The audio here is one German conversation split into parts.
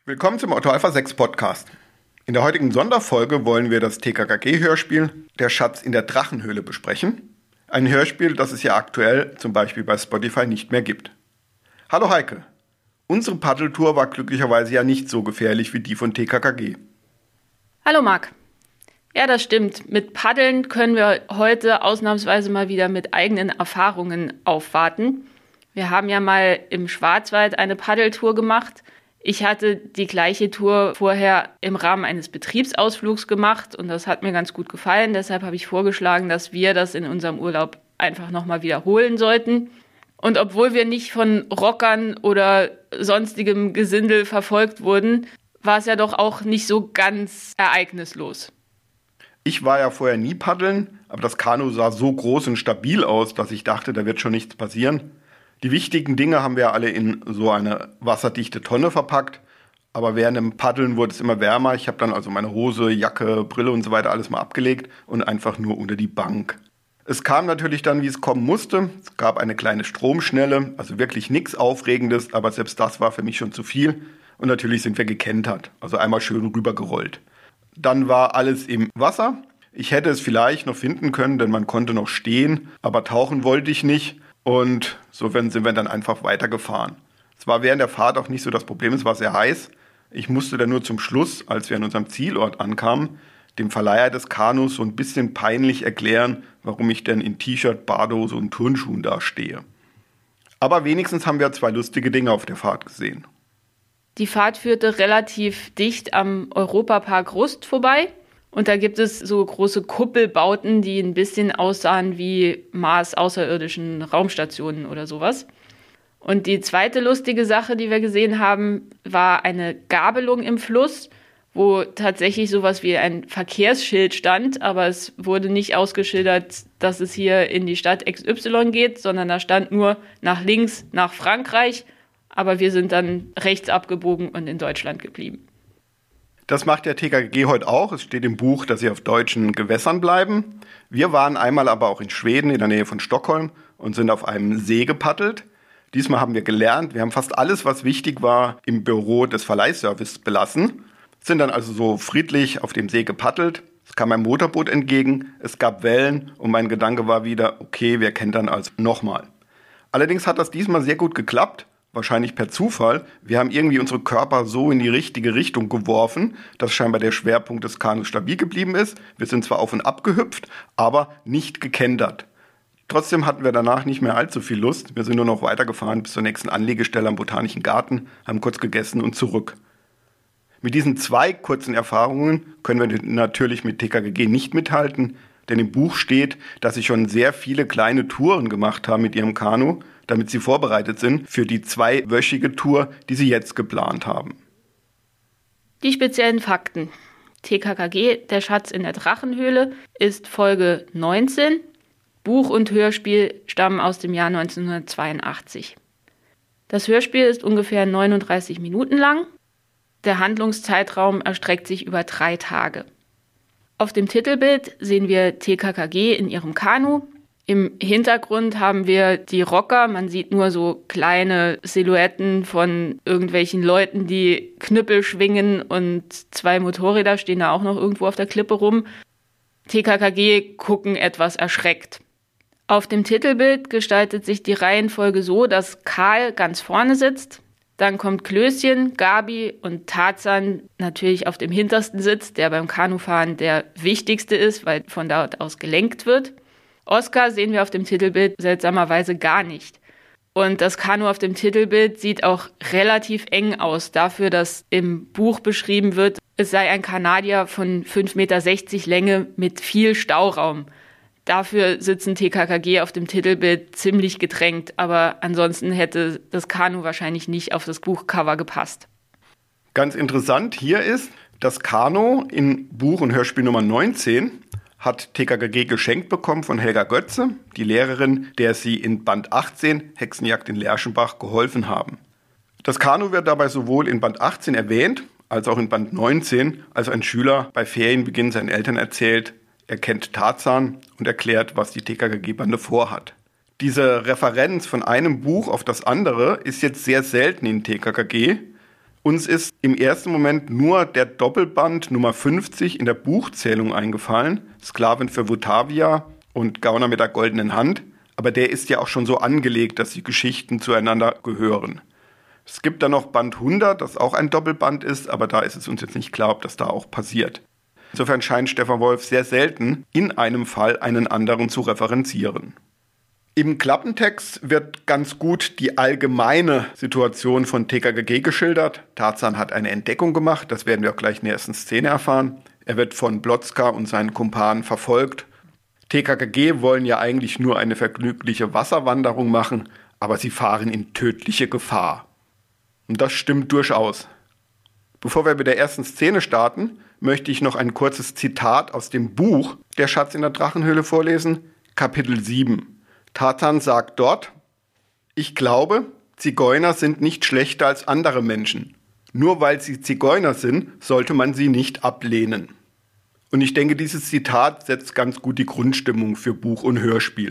Willkommen zum Otto Alpha 6 Podcast. In der heutigen Sonderfolge wollen wir das TKKG-Hörspiel Der Schatz in der Drachenhöhle besprechen. Ein Hörspiel, das es ja aktuell zum Beispiel bei Spotify nicht mehr gibt. Hallo Heike. Unsere Paddeltour war glücklicherweise ja nicht so gefährlich wie die von TKKG. Hallo Marc. Ja, das stimmt. Mit Paddeln können wir heute ausnahmsweise mal wieder mit eigenen Erfahrungen aufwarten. Wir haben ja mal im Schwarzwald eine Paddeltour gemacht. Ich hatte die gleiche Tour vorher im Rahmen eines Betriebsausflugs gemacht und das hat mir ganz gut gefallen. Deshalb habe ich vorgeschlagen, dass wir das in unserem Urlaub einfach nochmal wiederholen sollten. Und obwohl wir nicht von Rockern oder sonstigem Gesindel verfolgt wurden, war es ja doch auch nicht so ganz ereignislos. Ich war ja vorher nie paddeln, aber das Kanu sah so groß und stabil aus, dass ich dachte, da wird schon nichts passieren. Die wichtigen Dinge haben wir alle in so eine wasserdichte Tonne verpackt. Aber während dem Paddeln wurde es immer wärmer. Ich habe dann also meine Hose, Jacke, Brille und so weiter alles mal abgelegt und einfach nur unter die Bank. Es kam natürlich dann, wie es kommen musste. Es gab eine kleine Stromschnelle, also wirklich nichts Aufregendes, aber selbst das war für mich schon zu viel. Und natürlich sind wir gekentert, also einmal schön rübergerollt. Dann war alles im Wasser. Ich hätte es vielleicht noch finden können, denn man konnte noch stehen, aber tauchen wollte ich nicht. Und so sind wir dann einfach weitergefahren. Es war während der Fahrt auch nicht so das Problem, es war sehr heiß. Ich musste dann nur zum Schluss, als wir an unserem Zielort ankamen, dem Verleiher des Kanus so ein bisschen peinlich erklären, warum ich denn in T-Shirt, Badehose und Turnschuhen da stehe. Aber wenigstens haben wir 2 lustige Dinge auf der Fahrt gesehen. Die Fahrt führte relativ dicht am Europapark Rust vorbei. Und da gibt es so große Kuppelbauten, die ein bisschen aussahen wie Mars-außerirdischen Raumstationen oder sowas. Und die zweite lustige Sache, die wir gesehen haben, war eine Gabelung im Fluss, wo tatsächlich sowas wie ein Verkehrsschild stand, aber es wurde nicht ausgeschildert, dass es hier in die Stadt XY geht, sondern da stand nur nach links, nach Frankreich, aber wir sind dann rechts abgebogen und in Deutschland geblieben. Das macht der TKKG heute auch. Es steht im Buch, dass sie auf deutschen Gewässern bleiben. Wir waren einmal aber auch in Schweden, in der Nähe von Stockholm und sind auf einem See gepaddelt. Diesmal haben wir gelernt, wir haben fast alles, was wichtig war, im Büro des Verleihservice belassen. Sind dann also so friedlich auf dem See gepaddelt. Es kam ein Motorboot entgegen, es gab Wellen und mein Gedanke war wieder, okay, wir kentern also nochmal. Allerdings hat das diesmal sehr gut geklappt. Wahrscheinlich per Zufall. Wir haben irgendwie unsere Körper so in die richtige Richtung geworfen, dass scheinbar der Schwerpunkt des Kanus stabil geblieben ist. Wir sind zwar auf und ab gehüpft, aber nicht gekentert. Trotzdem hatten wir danach nicht mehr allzu viel Lust. Wir sind nur noch weitergefahren bis zur nächsten Anlegestelle am Botanischen Garten, haben kurz gegessen und zurück. Mit diesen 2 kurzen Erfahrungen können wir natürlich mit TKKG nicht mithalten, denn im Buch steht, dass sie schon sehr viele kleine Touren gemacht haben mit ihrem Kanu, damit sie vorbereitet sind für die 2-wöchige Tour, die sie jetzt geplant haben. Die speziellen Fakten. TKKG, der Schatz in der Drachenhöhle, ist Folge 19. Buch und Hörspiel stammen aus dem Jahr 1982. Das Hörspiel ist ungefähr 39 Minuten lang. Der Handlungszeitraum erstreckt sich über 3 Tage. Auf dem Titelbild sehen wir TKKG in ihrem Kanu. Im Hintergrund haben wir die Rocker. Man sieht nur so kleine Silhouetten von irgendwelchen Leuten, die Knüppel schwingen und 2 Motorräder stehen da auch noch irgendwo auf der Klippe rum. TKKG gucken etwas erschreckt. Auf dem Titelbild gestaltet sich die Reihenfolge so, dass Karl ganz vorne sitzt. Dann kommt Klößchen, Gabi und Tarzan natürlich auf dem hintersten Sitz, der beim Kanufahren der wichtigste ist, weil von dort aus gelenkt wird. Oskar sehen wir auf dem Titelbild seltsamerweise gar nicht. Und das Kanu auf dem Titelbild sieht auch relativ eng aus, dafür, dass im Buch beschrieben wird, es sei ein Kanadier von 5,60 Meter Länge mit viel Stauraum. Dafür sitzen TKKG auf dem Titelbild ziemlich gedrängt, aber ansonsten hätte das Kanu wahrscheinlich nicht auf das Buchcover gepasst. Ganz interessant hier ist, das Kanu in Buch und Hörspiel Nummer 19 hat TKKG geschenkt bekommen von Helga Götze, die Lehrerin, der sie in Band 18, Hexenjagd in Lerchenbach, geholfen haben. Das Kanu wird dabei sowohl in Band 18 erwähnt, als auch in Band 19, als ein Schüler bei Ferienbeginn seinen Eltern erzählt, er kennt Tarzan und erklärt, was die TKKG-Bande vorhat. Diese Referenz von einem Buch auf das andere ist jetzt sehr selten in TKKG Uns ist im ersten Moment nur der Doppelband Nummer 50 in der Buchzählung eingefallen, Sklavin für Votavia und Gauner mit der goldenen Hand, aber der ist ja auch schon so angelegt, dass die Geschichten zueinander gehören. Es gibt dann noch Band 100, das auch ein Doppelband ist, aber da ist es uns jetzt nicht klar, ob das da auch passiert. Insofern scheint Stefan Wolf sehr selten in einem Fall einen anderen zu referenzieren. Im Klappentext wird ganz gut die allgemeine Situation von TKKG geschildert. Tarzan hat eine Entdeckung gemacht, das werden wir auch gleich in der ersten Szene erfahren. Er wird von Blotzka und seinen Kumpanen verfolgt. TKKG wollen ja eigentlich nur eine vergnügliche Wasserwanderung machen, aber sie fahren in tödliche Gefahr. Und das stimmt durchaus. Bevor wir mit der ersten Szene starten, möchte ich noch ein kurzes Zitat aus dem Buch Der Schatz in der Drachenhöhle vorlesen, Kapitel 7. Tarzan sagt dort: Ich glaube, Zigeuner sind nicht schlechter als andere Menschen. Nur weil sie Zigeuner sind, sollte man sie nicht ablehnen. Und ich denke, dieses Zitat setzt ganz gut die Grundstimmung für Buch und Hörspiel.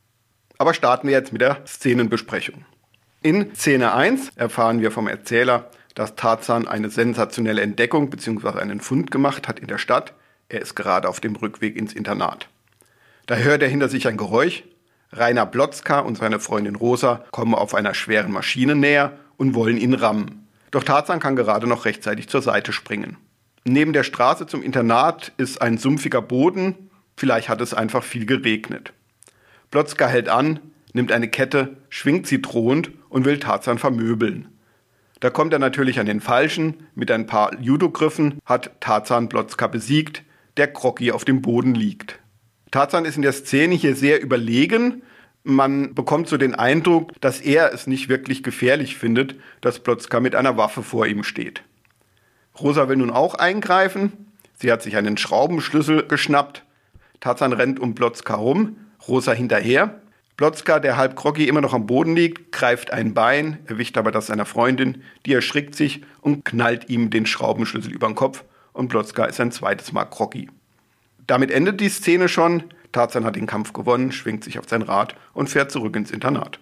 Aber starten wir jetzt mit der Szenenbesprechung. In Szene 1 erfahren wir vom Erzähler, dass Tarzan eine sensationelle Entdeckung bzw. einen Fund gemacht hat in der Stadt. Er ist gerade auf dem Rückweg ins Internat. Da hört er hinter sich ein Geräusch. Rainer Blotzka und seine Freundin Rosa kommen auf einer schweren Maschine näher und wollen ihn rammen. Doch Tarzan kann gerade noch rechtzeitig zur Seite springen. Neben der Straße zum Internat ist ein sumpfiger Boden, vielleicht hat es einfach viel geregnet. Blotzka hält an, nimmt eine Kette, schwingt sie drohend und will Tarzan vermöbeln. Da kommt er natürlich an den Falschen, mit ein paar Judo-Griffen hat Tarzan Blotzka besiegt, der groggy auf dem Boden liegt. Tarzan ist in der Szene hier sehr überlegen. Man bekommt so den Eindruck, dass er es nicht wirklich gefährlich findet, dass Blotzka mit einer Waffe vor ihm steht. Rosa will nun auch eingreifen. Sie hat sich einen Schraubenschlüssel geschnappt. Tarzan rennt um Blotzka rum, Rosa hinterher. Blotzka, der halb groggy immer noch am Boden liegt, greift ein Bein, erwischt aber das seiner Freundin. Die erschrickt sich und knallt ihm den Schraubenschlüssel über den Kopf und Blotzka ist ein zweites Mal groggy. Damit endet die Szene schon. Tarzan hat den Kampf gewonnen, schwingt sich auf sein Rad und fährt zurück ins Internat.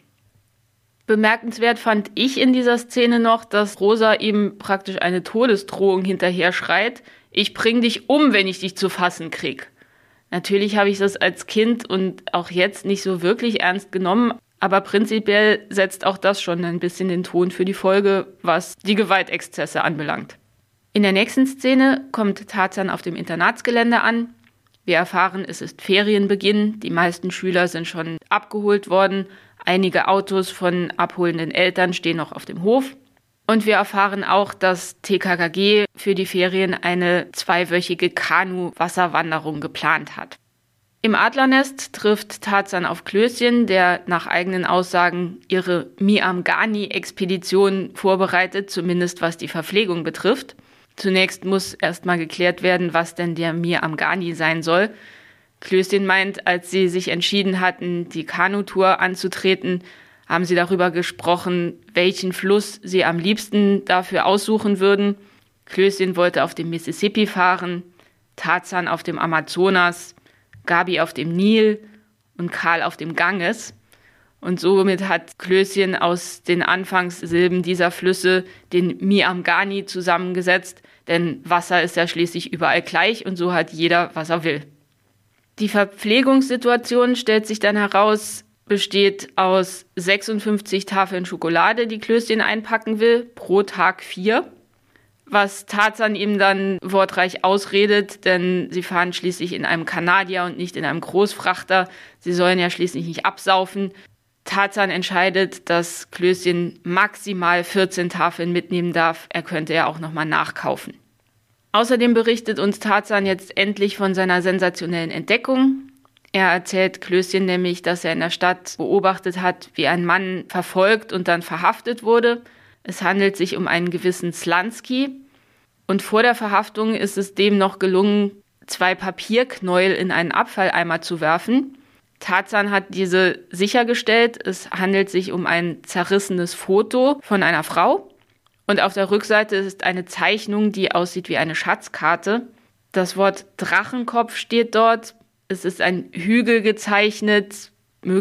Bemerkenswert fand ich in dieser Szene noch, dass Rosa ihm praktisch eine Todesdrohung hinterher schreit. Ich bring dich um, wenn ich dich zu fassen krieg. Natürlich habe ich das als Kind und auch jetzt nicht so wirklich ernst genommen, aber prinzipiell setzt auch das schon ein bisschen den Ton für die Folge, was die Gewaltexzesse anbelangt. In der nächsten Szene kommt Tarzan auf dem Internatsgelände an. Wir erfahren, es ist Ferienbeginn, die meisten Schüler sind schon abgeholt worden, einige Autos von abholenden Eltern stehen noch auf dem Hof. Und wir erfahren auch, dass TKKG für die Ferien eine 2-wöchige Kanu-Wasserwanderung geplant hat. Im Adlernest trifft Tarzan auf Klößchen, der nach eigenen Aussagen ihre Miamgani-Expedition vorbereitet, zumindest was die Verpflegung betrifft. Zunächst muss erstmal geklärt werden, was denn der Miamgani sein soll. Klößchen meint, als sie sich entschieden hatten, die Kanutour anzutreten, haben sie darüber gesprochen, welchen Fluss sie am liebsten dafür aussuchen würden. Klößchen wollte auf dem Mississippi fahren, Tarzan auf dem Amazonas, Gabi auf dem Nil und Karl auf dem Ganges. Und somit hat Klößchen aus den Anfangssilben dieser Flüsse den Miamgani zusammengesetzt, denn Wasser ist ja schließlich überall gleich und so hat jeder, was er will. Die Verpflegungssituation, stellt sich dann heraus, besteht aus 56 Tafeln Schokolade, die Klößchen einpacken will, pro Tag 4. Was Tarzan ihm dann wortreich ausredet, denn sie fahren schließlich in einem Kanadier und nicht in einem Großfrachter. Sie sollen ja schließlich nicht absaufen. Tarzan entscheidet, dass Klößchen maximal 14 Tafeln mitnehmen darf. Er könnte ja auch nochmal nachkaufen. Außerdem berichtet uns Tarzan jetzt endlich von seiner sensationellen Entdeckung. Er erzählt Klößchen nämlich, dass er in der Stadt beobachtet hat, wie ein Mann verfolgt und dann verhaftet wurde. Es handelt sich um einen gewissen Slansky. Und vor der Verhaftung ist es dem noch gelungen, 2 Papierknäuel in einen Abfalleimer zu werfen. Tarzan hat diese sichergestellt. Es handelt sich um ein zerrissenes Foto von einer Frau. Und auf der Rückseite ist eine Zeichnung, die aussieht wie eine Schatzkarte. Das Wort Drachenkopf steht dort. Es ist ein Hügel gezeichnet,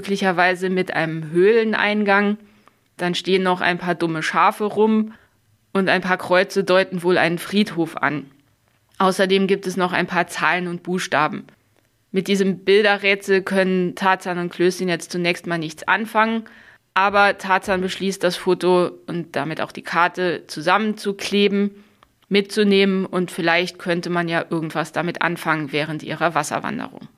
möglicherweise mit einem Höhleneingang. Dann stehen noch ein paar dumme Schafe rum. und ein paar Kreuze deuten wohl einen Friedhof an. Außerdem gibt es noch ein paar Zahlen und Buchstaben. Mit diesem Bilderrätsel können Tarzan und Klößchen jetzt zunächst mal nichts anfangen, aber Tarzan beschließt, das Foto und damit auch die Karte zusammenzukleben, mitzunehmen und vielleicht könnte man ja irgendwas damit anfangen während ihrer Wasserwanderung.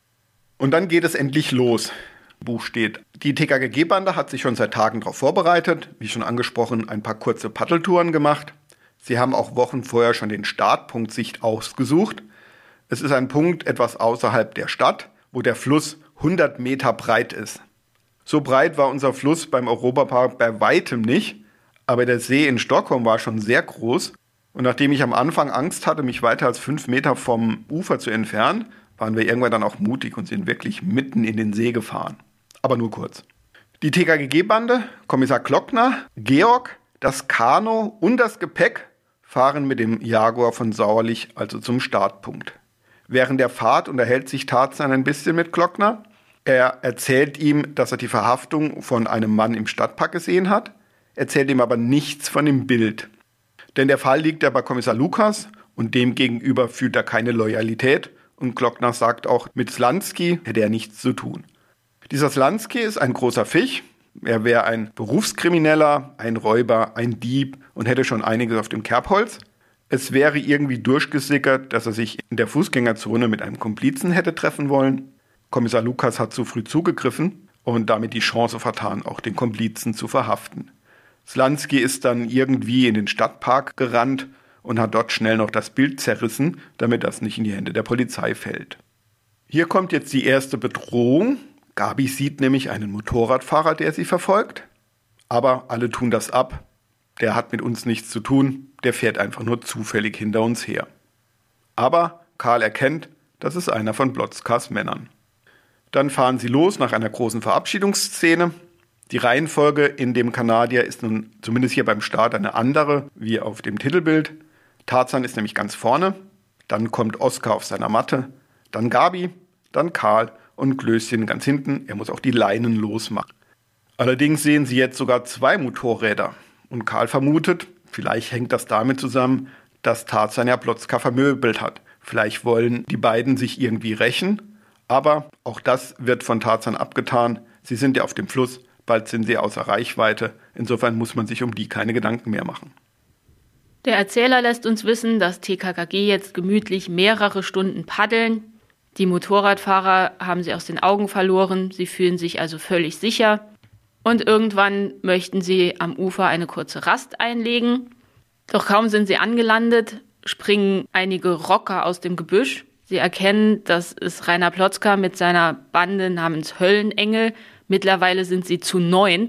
Und dann geht es endlich los. Buch steht, die TKKG-Bande hat sich schon seit Tagen darauf vorbereitet, wie schon angesprochen, ein paar kurze Paddeltouren gemacht. Sie haben auch Wochen vorher schon den Startpunkt sich ausgesucht. Es ist ein Punkt etwas außerhalb der Stadt, wo der Fluss 100 Meter breit ist. So breit war unser Fluss beim Europapark bei weitem nicht, aber der See in Stockholm war schon sehr groß. Und nachdem ich am Anfang Angst hatte, mich weiter als 5 Meter vom Ufer zu entfernen, waren wir irgendwann dann auch mutig und sind wirklich mitten in den See gefahren. Aber nur kurz. Die TKKG-Bande, Kommissar Glockner, Georg, das Kanu und das Gepäck fahren mit dem Jaguar von Sauerlich also zum Startpunkt. Während der Fahrt unterhält sich Tarzan ein bisschen mit Glockner. Er erzählt ihm, dass er die Verhaftung von einem Mann im Stadtpark gesehen hat, erzählt ihm aber nichts von dem Bild. Denn der Fall liegt ja bei Kommissar Lukas und dem gegenüber fühlt er keine Loyalität und Glockner sagt auch, mit Slansky hätte er nichts zu tun. Dieser Slansky ist ein großer Fisch. Er wäre ein Berufskrimineller, ein Räuber, ein Dieb und hätte schon einiges auf dem Kerbholz. Es wäre irgendwie durchgesickert, dass er sich in der Fußgängerzone mit einem Komplizen hätte treffen wollen. Kommissar Lukas hat zu früh zugegriffen und damit die Chance vertan, auch den Komplizen zu verhaften. Slansky ist dann irgendwie in den Stadtpark gerannt und hat dort schnell noch das Bild zerrissen, damit das nicht in die Hände der Polizei fällt. Hier kommt jetzt die erste Bedrohung. Gabi sieht nämlich einen Motorradfahrer, der sie verfolgt. Aber alle tun das ab. Der hat mit uns nichts zu tun. Der fährt einfach nur zufällig hinter uns her. Aber Karl erkennt, das ist einer von Blotzkas Männern. Dann fahren sie los nach einer großen Verabschiedungsszene. Die Reihenfolge in dem Kanadier ist nun zumindest hier beim Start eine andere, wie auf dem Titelbild. Tarzan ist nämlich ganz vorne, dann kommt Oskar auf seiner Matte, dann Gabi, dann Karl und Klößchen ganz hinten. Er muss auch die Leinen losmachen. Allerdings sehen sie jetzt sogar 2 Motorräder. Und Karl vermutet, vielleicht hängt das damit zusammen, dass Tarzan ja Blotzka vermöbelt hat. Vielleicht wollen die beiden sich irgendwie rächen. Aber auch das wird von Tarzan abgetan. Sie sind ja auf dem Fluss, bald sind sie außer Reichweite. Insofern muss man sich um die keine Gedanken mehr machen. Der Erzähler lässt uns wissen, dass TKKG jetzt gemütlich mehrere Stunden paddeln. Die Motorradfahrer haben sie aus den Augen verloren, sie fühlen sich also völlig sicher. Und irgendwann möchten sie am Ufer eine kurze Rast einlegen. Doch kaum sind sie angelandet, springen einige Rocker aus dem Gebüsch. Sie erkennen, das ist Rainer Plotzka mit seiner Bande namens Höllenengel. Mittlerweile sind sie zu 9.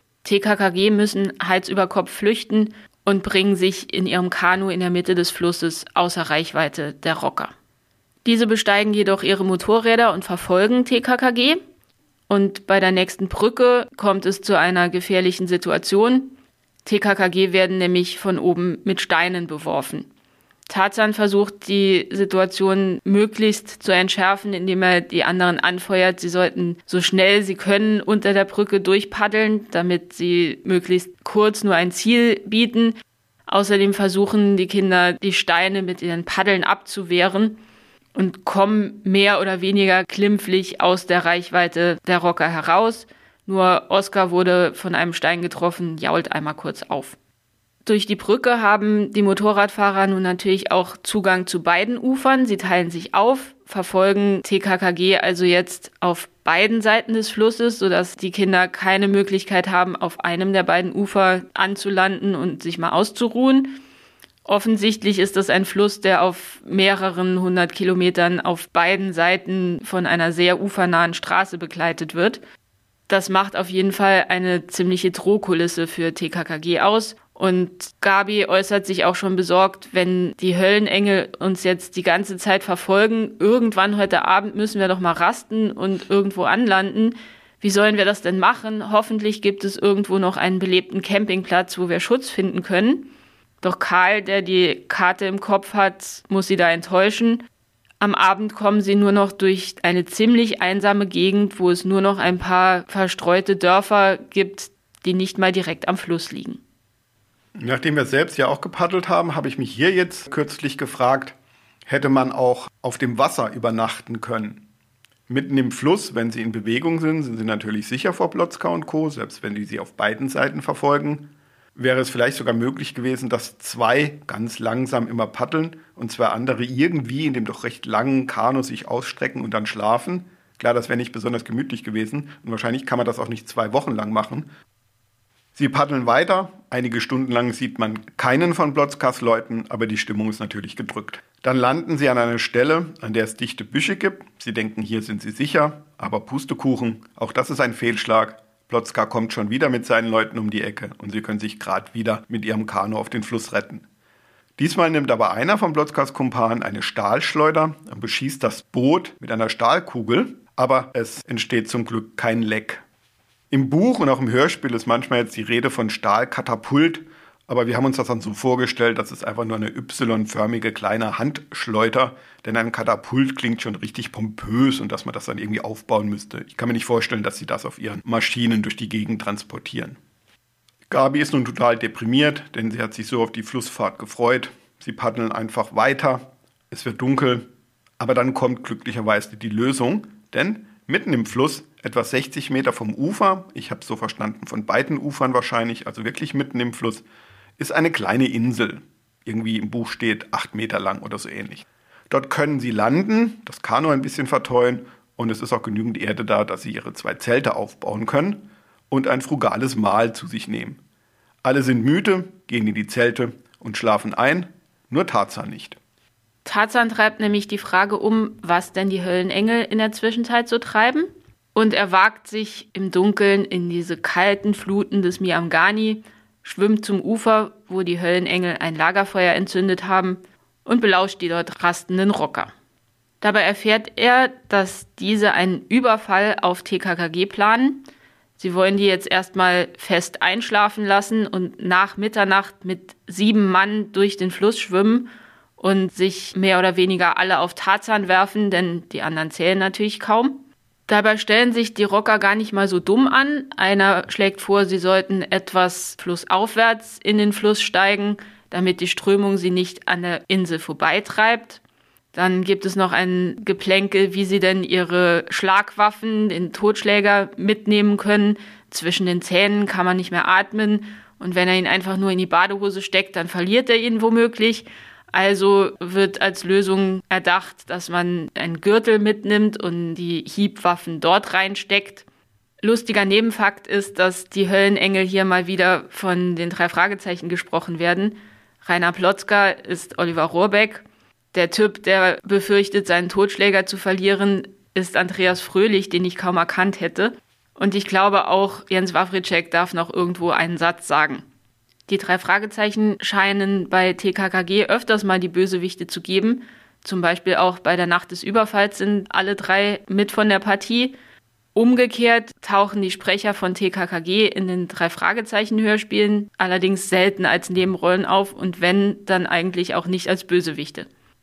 TKKG müssen Hals über Kopf flüchten und bringen sich in ihrem Kanu in der Mitte des Flusses außer Reichweite der Rocker. Diese besteigen jedoch ihre Motorräder und verfolgen TKKG. Und bei der nächsten Brücke kommt es zu einer gefährlichen Situation. TKKG werden nämlich von oben mit Steinen beworfen. Tarzan versucht, die Situation möglichst zu entschärfen, indem er die anderen anfeuert. Sie sollten so schnell sie können unter der Brücke durchpaddeln, damit sie möglichst kurz nur ein Ziel bieten. Außerdem versuchen die Kinder, die Steine mit ihren Paddeln abzuwehren und kommen mehr oder weniger glimpflich aus der Reichweite der Rocker heraus. Nur Oskar wurde von einem Stein getroffen, jault einmal kurz auf. Durch die Brücke haben die Motorradfahrer nun natürlich auch Zugang zu beiden Ufern. Sie teilen sich auf, verfolgen TKKG also jetzt auf beiden Seiten des Flusses, sodass die Kinder keine Möglichkeit haben, auf einem der beiden Ufer anzulanden und sich mal auszuruhen. Offensichtlich ist das ein Fluss, der auf mehreren 100 Kilometern auf beiden Seiten von einer sehr ufernahen Straße begleitet wird. Das macht auf jeden Fall eine ziemliche Drohkulisse für TKKG aus. Und Gabi äußert sich auch schon besorgt, wenn die Höllenengel uns jetzt die ganze Zeit verfolgen. Irgendwann heute Abend müssen wir doch mal rasten und irgendwo anlanden. Wie sollen wir das denn machen? Hoffentlich gibt es irgendwo noch einen belebten Campingplatz, wo wir Schutz finden können. Doch Karl, der die Karte im Kopf hat, muss sie da enttäuschen. Am Abend kommen sie nur noch durch eine ziemlich einsame Gegend, wo es nur noch ein paar verstreute Dörfer gibt, die nicht mal direkt am Fluss liegen. Nachdem wir selbst ja auch gepaddelt haben, habe ich mich hier jetzt kürzlich gefragt, hätte man auch auf dem Wasser übernachten können. Mitten im Fluss, wenn sie in Bewegung sind, sind sie natürlich sicher vor Plotzka und Co., selbst wenn die sie auf beiden Seiten verfolgen. Wäre es vielleicht sogar möglich gewesen, dass zwei ganz langsam immer paddeln und zwei andere irgendwie in dem doch recht langen Kanu sich ausstrecken und dann schlafen. Klar, das wäre nicht besonders gemütlich gewesen und wahrscheinlich kann man das auch nicht 2 Wochen lang machen. Sie paddeln weiter, einige Stunden lang sieht man keinen von Plotzkas Leuten, aber die Stimmung ist natürlich gedrückt. Dann landen sie an einer Stelle, an der es dichte Büsche gibt. Sie denken, hier sind sie sicher, aber Pustekuchen, auch das ist ein Fehlschlag. Plotzka kommt schon wieder mit seinen Leuten um die Ecke und sie können sich gerade wieder mit ihrem Kanu auf den Fluss retten. Diesmal nimmt aber einer von Plotzkas Kumpanen eine Stahlschleuder und beschießt das Boot mit einer Stahlkugel, aber es entsteht zum Glück kein Leck. Im Buch und auch im Hörspiel ist manchmal jetzt die Rede von Stahlkatapult, aber wir haben uns das dann so vorgestellt, das ist einfach nur eine Y-förmige kleine Handschleuder, denn ein Katapult klingt schon richtig pompös und dass man das dann irgendwie aufbauen müsste. Ich kann mir nicht vorstellen, dass sie das auf ihren Maschinen durch die Gegend transportieren. Gabi ist nun total deprimiert, denn sie hat sich so auf die Flussfahrt gefreut. Sie paddeln einfach weiter, es wird dunkel, aber dann kommt glücklicherweise die Lösung, denn mitten im Fluss, etwa 60 Meter vom Ufer, ich habe es so verstanden, von beiden Ufern wahrscheinlich, also wirklich mitten im Fluss, ist eine kleine Insel. Irgendwie im Buch steht 8 Meter lang oder so ähnlich. Dort können sie landen, das Kanu ein bisschen verteuen und es ist auch genügend Erde da, dass sie ihre 2 Zelte aufbauen können und ein frugales Mahl zu sich nehmen. Alle sind müde, gehen in die Zelte und schlafen ein, nur Tarzan nicht. Tarzan treibt nämlich die Frage um, was denn die Höllenengel in der Zwischenzeit so treiben. Und er wagt sich im Dunkeln in diese kalten Fluten des Miamgani, schwimmt zum Ufer, wo die Höllenengel ein Lagerfeuer entzündet haben, und belauscht die dort rastenden Rocker. Dabei erfährt er, dass diese einen Überfall auf TKKG planen. Sie wollen die jetzt erstmal fest einschlafen lassen und nach Mitternacht mit 7 Mann durch den Fluss schwimmen und sich mehr oder weniger alle auf Tarzan werfen, denn die anderen zählen natürlich kaum. Dabei stellen sich die Rocker gar nicht mal so dumm an. Einer schlägt vor, sie sollten etwas flussaufwärts in den Fluss steigen, damit die Strömung sie nicht an der Insel vorbeitreibt. Dann gibt es noch ein Geplänkel, wie sie denn ihre Schlagwaffen, den Totschläger mitnehmen können. Zwischen den Zähnen kann man nicht mehr atmen. Und wenn er ihn einfach nur in die Badehose steckt, dann verliert er ihn womöglich. Also wird als Lösung erdacht, dass man einen Gürtel mitnimmt und die Hiebwaffen dort reinsteckt. Lustiger Nebenfakt ist, dass die Höllenengel hier mal wieder von den 3 Fragezeichen gesprochen werden. Rainer Plotzka ist Oliver Rohrbeck. Der Typ, der befürchtet, seinen Totschläger zu verlieren, ist Andreas Fröhlich, den ich kaum erkannt hätte. Und ich glaube auch, Jens Wawrczeck darf noch irgendwo einen Satz sagen. Die 3 Fragezeichen scheinen bei TKKG öfters mal die Bösewichte zu geben. Zum Beispiel auch bei der Nacht des Überfalls sind alle 3 mit von der Partie. Umgekehrt tauchen die Sprecher von TKKG in den 3 Fragezeichen-Hörspielen allerdings selten als Nebenrollen auf und wenn, dann eigentlich auch nicht als Bösewichte.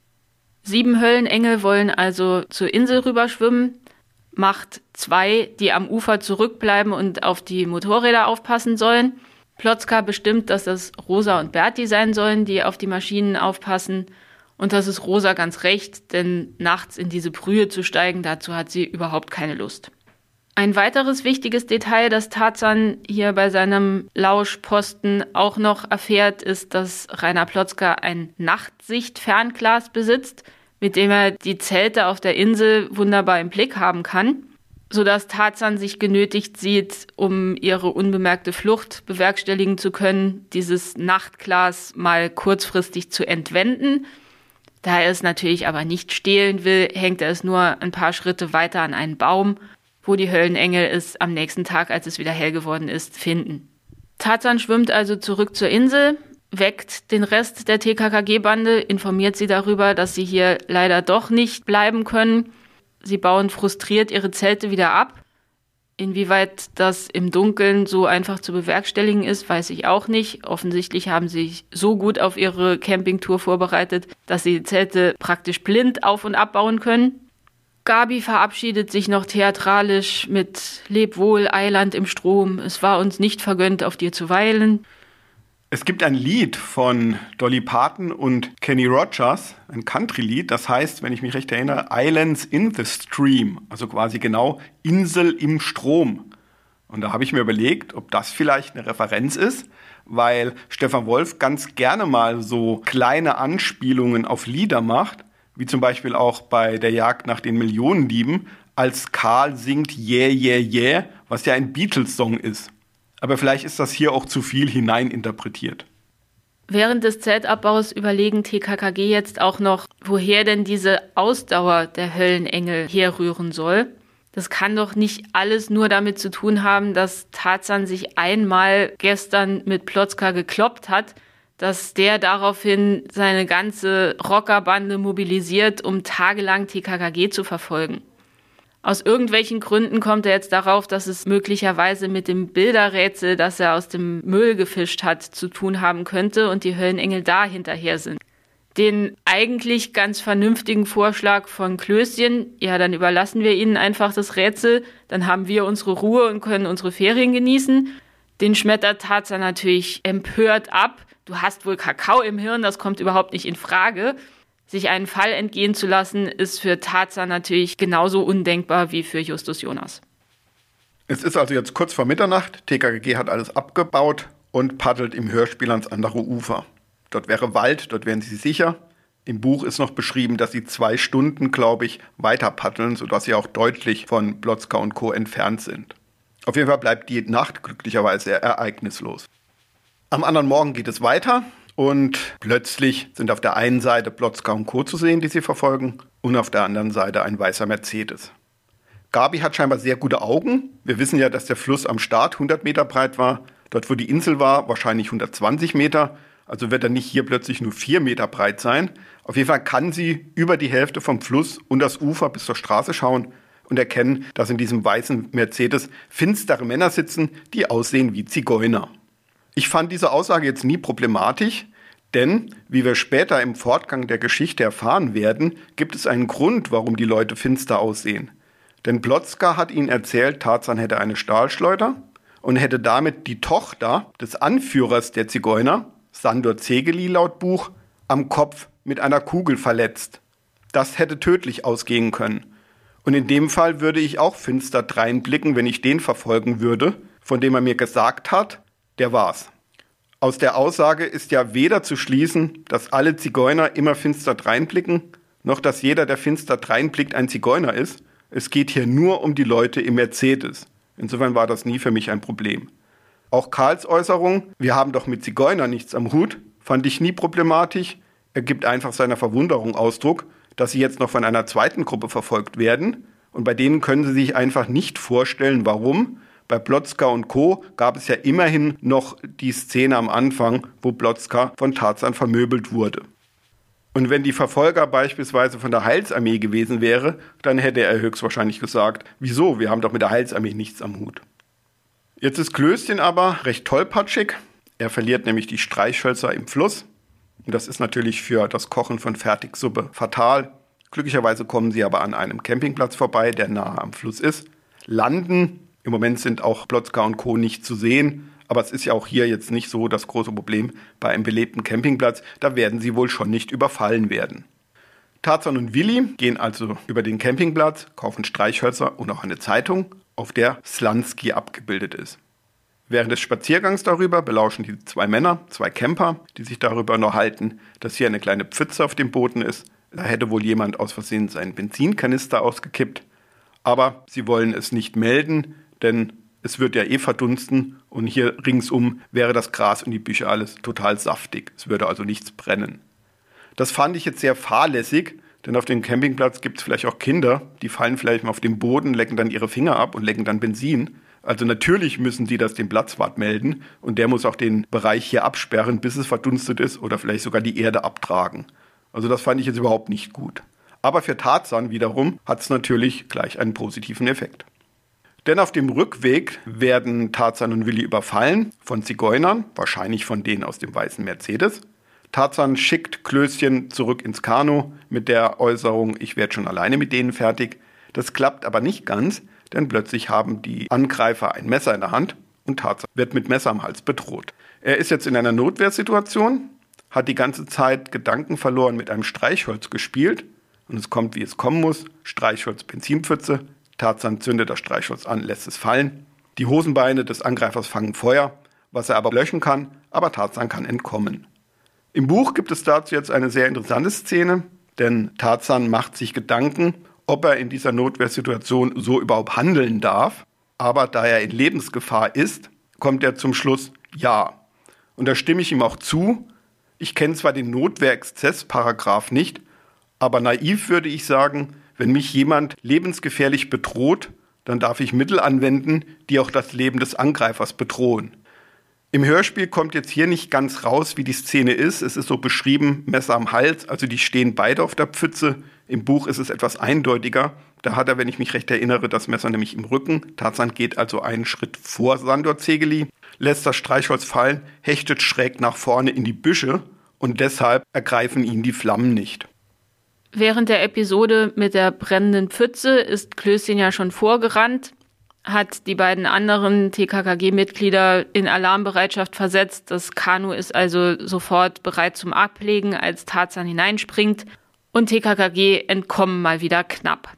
7 Höllenengel wollen also zur Insel rüberschwimmen. Macht 2, die am Ufer zurückbleiben und auf die Motorräder aufpassen sollen. Plotzka bestimmt, dass das Rosa und Berti sein sollen, die auf die Maschinen aufpassen. Und das ist Rosa ganz recht, denn nachts in diese Brühe zu steigen, dazu hat sie überhaupt keine Lust. Ein weiteres wichtiges Detail, das Tarzan hier bei seinem Lauschposten auch noch erfährt, ist, dass Rainer Plotzka ein Nachtsicht-Fernglas besitzt, mit dem er die Zelte auf der Insel wunderbar im Blick haben kann, sodass Tarzan sich genötigt sieht, um ihre unbemerkte Flucht bewerkstelligen zu können, dieses Nachtglas mal kurzfristig zu entwenden. Da er es natürlich aber nicht stehlen will, hängt er es nur ein paar Schritte weiter an einen Baum, wo die Höllenengel es am nächsten Tag, als es wieder hell geworden ist, finden. Tarzan schwimmt also zurück zur Insel, weckt den Rest der TKKG-Bande, informiert sie darüber, dass sie hier leider doch nicht bleiben können. Sie bauen frustriert ihre Zelte wieder ab. Inwieweit das im Dunkeln so einfach zu bewerkstelligen ist, weiß ich auch nicht. Offensichtlich haben sie sich so gut auf ihre Campingtour vorbereitet, dass sie die Zelte praktisch blind auf- und abbauen können. Gabi verabschiedet sich noch theatralisch mit Leb wohl, Eiland im Strom, es war uns nicht vergönnt, auf dir zu weilen. Es gibt ein Lied von Dolly Parton und Kenny Rogers, ein Country-Lied, das heißt, wenn ich mich recht erinnere, Islands in the Stream, also quasi genau Insel im Strom. Und da habe ich mir überlegt, ob das vielleicht eine Referenz ist, weil Stefan Wolf ganz gerne mal so kleine Anspielungen auf Lieder macht, wie zum Beispiel auch bei der Jagd nach den Millionendieben, als Karl singt Yeah, yeah, yeah, was ja ein Beatles-Song ist. Aber vielleicht ist das hier auch zu viel hineininterpretiert. Während des Zeltabbaus überlegen TKKG jetzt auch noch, woher denn diese Ausdauer der Höllenengel herrühren soll. Das kann doch nicht alles nur damit zu tun haben, dass Tarzan sich einmal gestern mit Plotzka gekloppt hat, dass der daraufhin seine ganze Rockerbande mobilisiert, um tagelang TKKG zu verfolgen. Aus irgendwelchen Gründen kommt er jetzt darauf, dass es möglicherweise mit dem Bilderrätsel, das er aus dem Müll gefischt hat, zu tun haben könnte und die Höllenengel da hinterher sind. Den eigentlich ganz vernünftigen Vorschlag von Klößchen, ja, dann überlassen wir ihnen einfach das Rätsel, dann haben wir unsere Ruhe und können unsere Ferien genießen. Den schmettert Tarzan natürlich empört ab. Du hast wohl Kakao im Hirn, das kommt überhaupt nicht in Frage. Sich einen Fall entgehen zu lassen, ist für Tarzan natürlich genauso undenkbar wie für Justus Jonas. Es ist also jetzt kurz vor Mitternacht, TKKG hat alles abgebaut und paddelt im Hörspiel ans andere Ufer. Dort wäre Wald, dort wären sie sicher. Im Buch ist noch beschrieben, dass sie 2 Stunden, glaube ich, weiter paddeln, sodass sie auch deutlich von Plotzka und Co. entfernt sind. Auf jeden Fall bleibt die Nacht glücklicherweise ereignislos. Am anderen Morgen geht es weiter. Und plötzlich sind auf der einen Seite Plotzka und Co. zu sehen, die sie verfolgen, und auf der anderen Seite ein weißer Mercedes. Gabi hat scheinbar sehr gute Augen. Wir wissen ja, dass der Fluss am Start 100 Meter breit war. Dort, wo die Insel war, wahrscheinlich 120 Meter. Also wird er nicht hier plötzlich nur 4 Meter breit sein. Auf jeden Fall kann sie über die Hälfte vom Fluss und das Ufer bis zur Straße schauen und erkennen, dass in diesem weißen Mercedes finstere Männer sitzen, die aussehen wie Zigeuner. Ich fand diese Aussage jetzt nie problematisch, denn, wie wir später im Fortgang der Geschichte erfahren werden, gibt es einen Grund, warum die Leute finster aussehen. Denn Plotzka hat ihnen erzählt, Tarzan hätte eine Stahlschleuder und hätte damit die Tochter des Anführers der Zigeuner, Sandor Zegeli laut Buch, am Kopf mit einer Kugel verletzt. Das hätte tödlich ausgehen können. Und in dem Fall würde ich auch finster dreinblicken, wenn ich den verfolgen würde, von dem er mir gesagt hat, der war's. Aus der Aussage ist ja weder zu schließen, dass alle Zigeuner immer finster dreinblicken, noch dass jeder, der finster dreinblickt, ein Zigeuner ist. Es geht hier nur um die Leute im Mercedes. Insofern war das nie für mich ein Problem. Auch Karls Äußerung, wir haben doch mit Zigeunern nichts am Hut, fand ich nie problematisch. Er gibt einfach seiner Verwunderung Ausdruck, dass sie jetzt noch von einer zweiten Gruppe verfolgt werden. Und bei denen können sie sich einfach nicht vorstellen, warum. Bei Plotzka und Co. gab es ja immerhin noch die Szene am Anfang, wo Plotzka von Tarzan vermöbelt wurde. Und wenn die Verfolger beispielsweise von der Heilsarmee gewesen wäre, dann hätte er höchstwahrscheinlich gesagt, wieso, wir haben doch mit der Heilsarmee nichts am Hut. Jetzt ist Klößchen aber recht tollpatschig. Er verliert nämlich die Streichhölzer im Fluss. Und das ist natürlich für das Kochen von Fertigsuppe fatal. Glücklicherweise kommen sie aber an einem Campingplatz vorbei, der nahe am Fluss ist, landen. Im Moment sind auch Plotzka und Co. nicht zu sehen, aber es ist ja auch hier jetzt nicht so das große Problem bei einem belebten Campingplatz, da werden sie wohl schon nicht überfallen werden. Tarzan und Willi gehen also über den Campingplatz, kaufen Streichhölzer und auch eine Zeitung, auf der Slansky abgebildet ist. Während des Spaziergangs darüber belauschen die 2 Männer, 2 Camper, die sich darüber noch halten, dass hier eine kleine Pfütze auf dem Boden ist. Da hätte wohl jemand aus Versehen seinen Benzinkanister ausgekippt. Aber sie wollen es nicht melden, denn es wird ja eh verdunsten und hier ringsum wäre das Gras und die Büsche alles total saftig. Es würde also nichts brennen. Das fand ich jetzt sehr fahrlässig, denn auf dem Campingplatz gibt es vielleicht auch Kinder, die fallen vielleicht mal auf den Boden, lecken dann ihre Finger ab und lecken dann Benzin. Also natürlich müssen sie das dem Platzwart melden und der muss auch den Bereich hier absperren, bis es verdunstet ist oder vielleicht sogar die Erde abtragen. Also das fand ich jetzt überhaupt nicht gut. Aber für Tarzan wiederum hat es natürlich gleich einen positiven Effekt. Denn auf dem Rückweg werden Tarzan und Willi überfallen von Zigeunern, wahrscheinlich von denen aus dem weißen Mercedes. Tarzan schickt Klößchen zurück ins Kanu mit der Äußerung, ich werde schon alleine mit denen fertig. Das klappt aber nicht ganz, denn plötzlich haben die Angreifer ein Messer in der Hand und Tarzan wird mit Messer am Hals bedroht. Er ist jetzt in einer Notwehrsituation, hat die ganze Zeit Gedanken verloren, mit einem Streichholz gespielt und es kommt, wie es kommen muss. Streichholz, Benzinpfütze, Tarzan zündet das Streichholz an, lässt es fallen. Die Hosenbeine des Angreifers fangen Feuer, was er aber löschen kann, aber Tarzan kann entkommen. Im Buch gibt es dazu jetzt eine sehr interessante Szene, denn Tarzan macht sich Gedanken, ob er in dieser Notwehrsituation so überhaupt handeln darf. Aber da er in Lebensgefahr ist, kommt er zum Schluss, ja. Und da stimme ich ihm auch zu. Ich kenne zwar den Notwehrexzess-Paragraph nicht, aber naiv würde ich sagen, wenn mich jemand lebensgefährlich bedroht, dann darf ich Mittel anwenden, die auch das Leben des Angreifers bedrohen. Im Hörspiel kommt jetzt hier nicht ganz raus, wie die Szene ist. Es ist so beschrieben, Messer am Hals, also die stehen beide auf der Pfütze. Im Buch ist es etwas eindeutiger. Da hat er, wenn ich mich recht erinnere, das Messer nämlich im Rücken. Tarzan geht also einen Schritt vor Sandor Zegeli, lässt das Streichholz fallen, hechtet schräg nach vorne in die Büsche und deshalb ergreifen ihn die Flammen nicht. Während der Episode mit der brennenden Pfütze ist Klößchen ja schon vorgerannt, hat die beiden anderen TKKG-Mitglieder in Alarmbereitschaft versetzt. Das Kanu ist also sofort bereit zum Ablegen, als Tarzan hineinspringt. Und TKKG entkommen mal wieder knapp.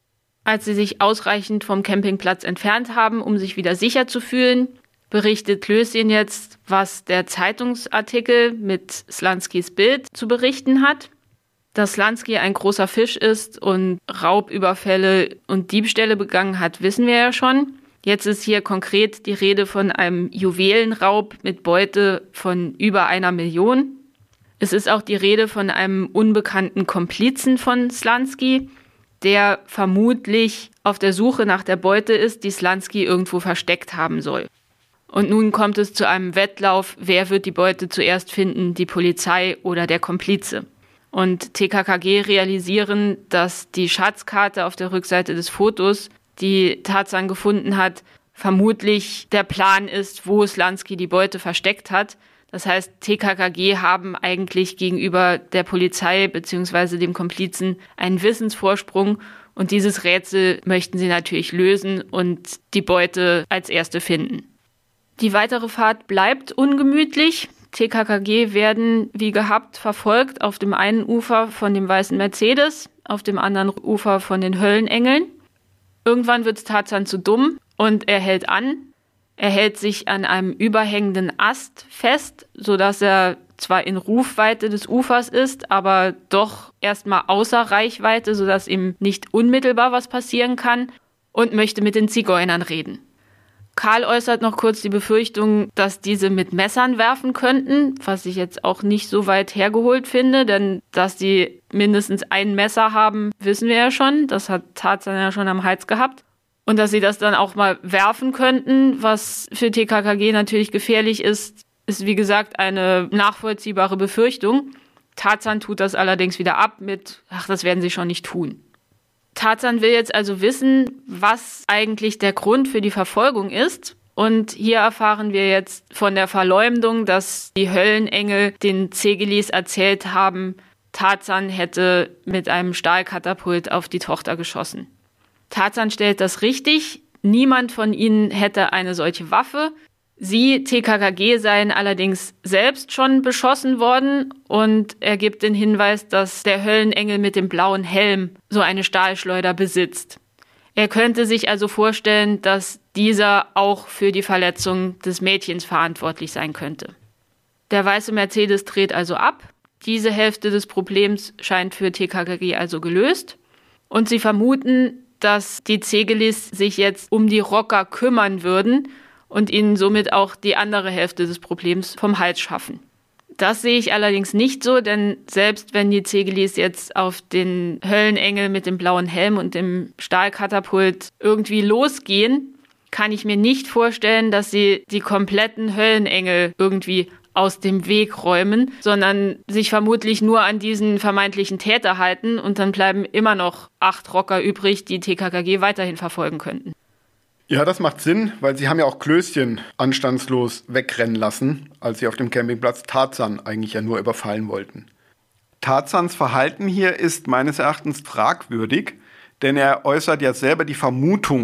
Als sie sich ausreichend vom Campingplatz entfernt haben, um sich wieder sicher zu fühlen, berichtet Klößchen jetzt, was der Zeitungsartikel mit Slanskys Bild zu berichten hat. Dass Slansky ein großer Fisch ist und Raubüberfälle und Diebstähle begangen hat, wissen wir ja schon. Jetzt ist hier konkret die Rede von einem Juwelenraub mit Beute von über 1 Million. Es ist auch die Rede von einem unbekannten Komplizen von Slansky, der vermutlich auf der Suche nach der Beute ist, die Slansky irgendwo versteckt haben soll. Und nun kommt es zu einem Wettlauf, wer wird die Beute zuerst finden, die Polizei oder der Komplize. Und TKKG realisieren, dass die Schatzkarte auf der Rückseite des Fotos, die Tarzan gefunden hat, vermutlich der Plan ist, wo Slansky die Beute versteckt hat. Das heißt, TKKG haben eigentlich gegenüber der Polizei bzw. dem Komplizen einen Wissensvorsprung und dieses Rätsel möchten sie natürlich lösen und die Beute als erste finden. Die weitere Fahrt bleibt ungemütlich. TKKG werden, wie gehabt, verfolgt auf dem einen Ufer von dem weißen Mercedes, auf dem anderen Ufer von den Höllenengeln. Irgendwann wird Tarzan zu dumm und er hält an. Er hält sich an einem überhängenden Ast fest, sodass er zwar in Rufweite des Ufers ist, aber doch erstmal außer Reichweite, sodass ihm nicht unmittelbar was passieren kann und möchte mit den Zigeunern reden. Karl äußert noch kurz die Befürchtung, dass diese mit Messern werfen könnten, was ich jetzt auch nicht so weit hergeholt finde, denn dass die mindestens ein Messer haben, wissen wir ja schon. Das hat Tarzan ja schon am Hals gehabt. Und dass sie das dann auch mal werfen könnten, was für TKKG natürlich gefährlich ist, ist wie gesagt eine nachvollziehbare Befürchtung. Tarzan tut das allerdings wieder ab mit, das werden sie schon nicht tun. Tarzan will jetzt also wissen, was eigentlich der Grund für die Verfolgung ist. Und hier erfahren wir jetzt von der Verleumdung, dass die Höllenengel den Zegelis erzählt haben, Tarzan hätte mit einem Stahlkatapult auf die Tochter geschossen. Tarzan stellt das richtig. Niemand von ihnen hätte eine solche Waffe. Sie, TKKG, seien allerdings selbst schon beschossen worden und er gibt den Hinweis, dass der Höllenengel mit dem blauen Helm so eine Stahlschleuder besitzt. Er könnte sich also vorstellen, dass dieser auch für die Verletzung des Mädchens verantwortlich sein könnte. Der weiße Mercedes dreht also ab. Diese Hälfte des Problems scheint für TKKG also gelöst und sie vermuten, dass die Zegelis sich jetzt um die Rocker kümmern würden und ihnen somit auch die andere Hälfte des Problems vom Hals schaffen. Das sehe ich allerdings nicht so, denn selbst wenn die Zegelis jetzt auf den Höllenengel mit dem blauen Helm und dem Stahlkatapult irgendwie losgehen, kann ich mir nicht vorstellen, dass sie die kompletten Höllenengel irgendwie aus dem Weg räumen, sondern sich vermutlich nur an diesen vermeintlichen Täter halten und dann bleiben immer noch 8 Rocker übrig, die TKKG weiterhin verfolgen könnten. Ja, das macht Sinn, weil sie haben ja auch Klößchen anstandslos wegrennen lassen, als sie auf dem Campingplatz Tarzan eigentlich ja nur überfallen wollten. Tarzans Verhalten hier ist meines Erachtens fragwürdig, denn er äußert ja selber die Vermutung,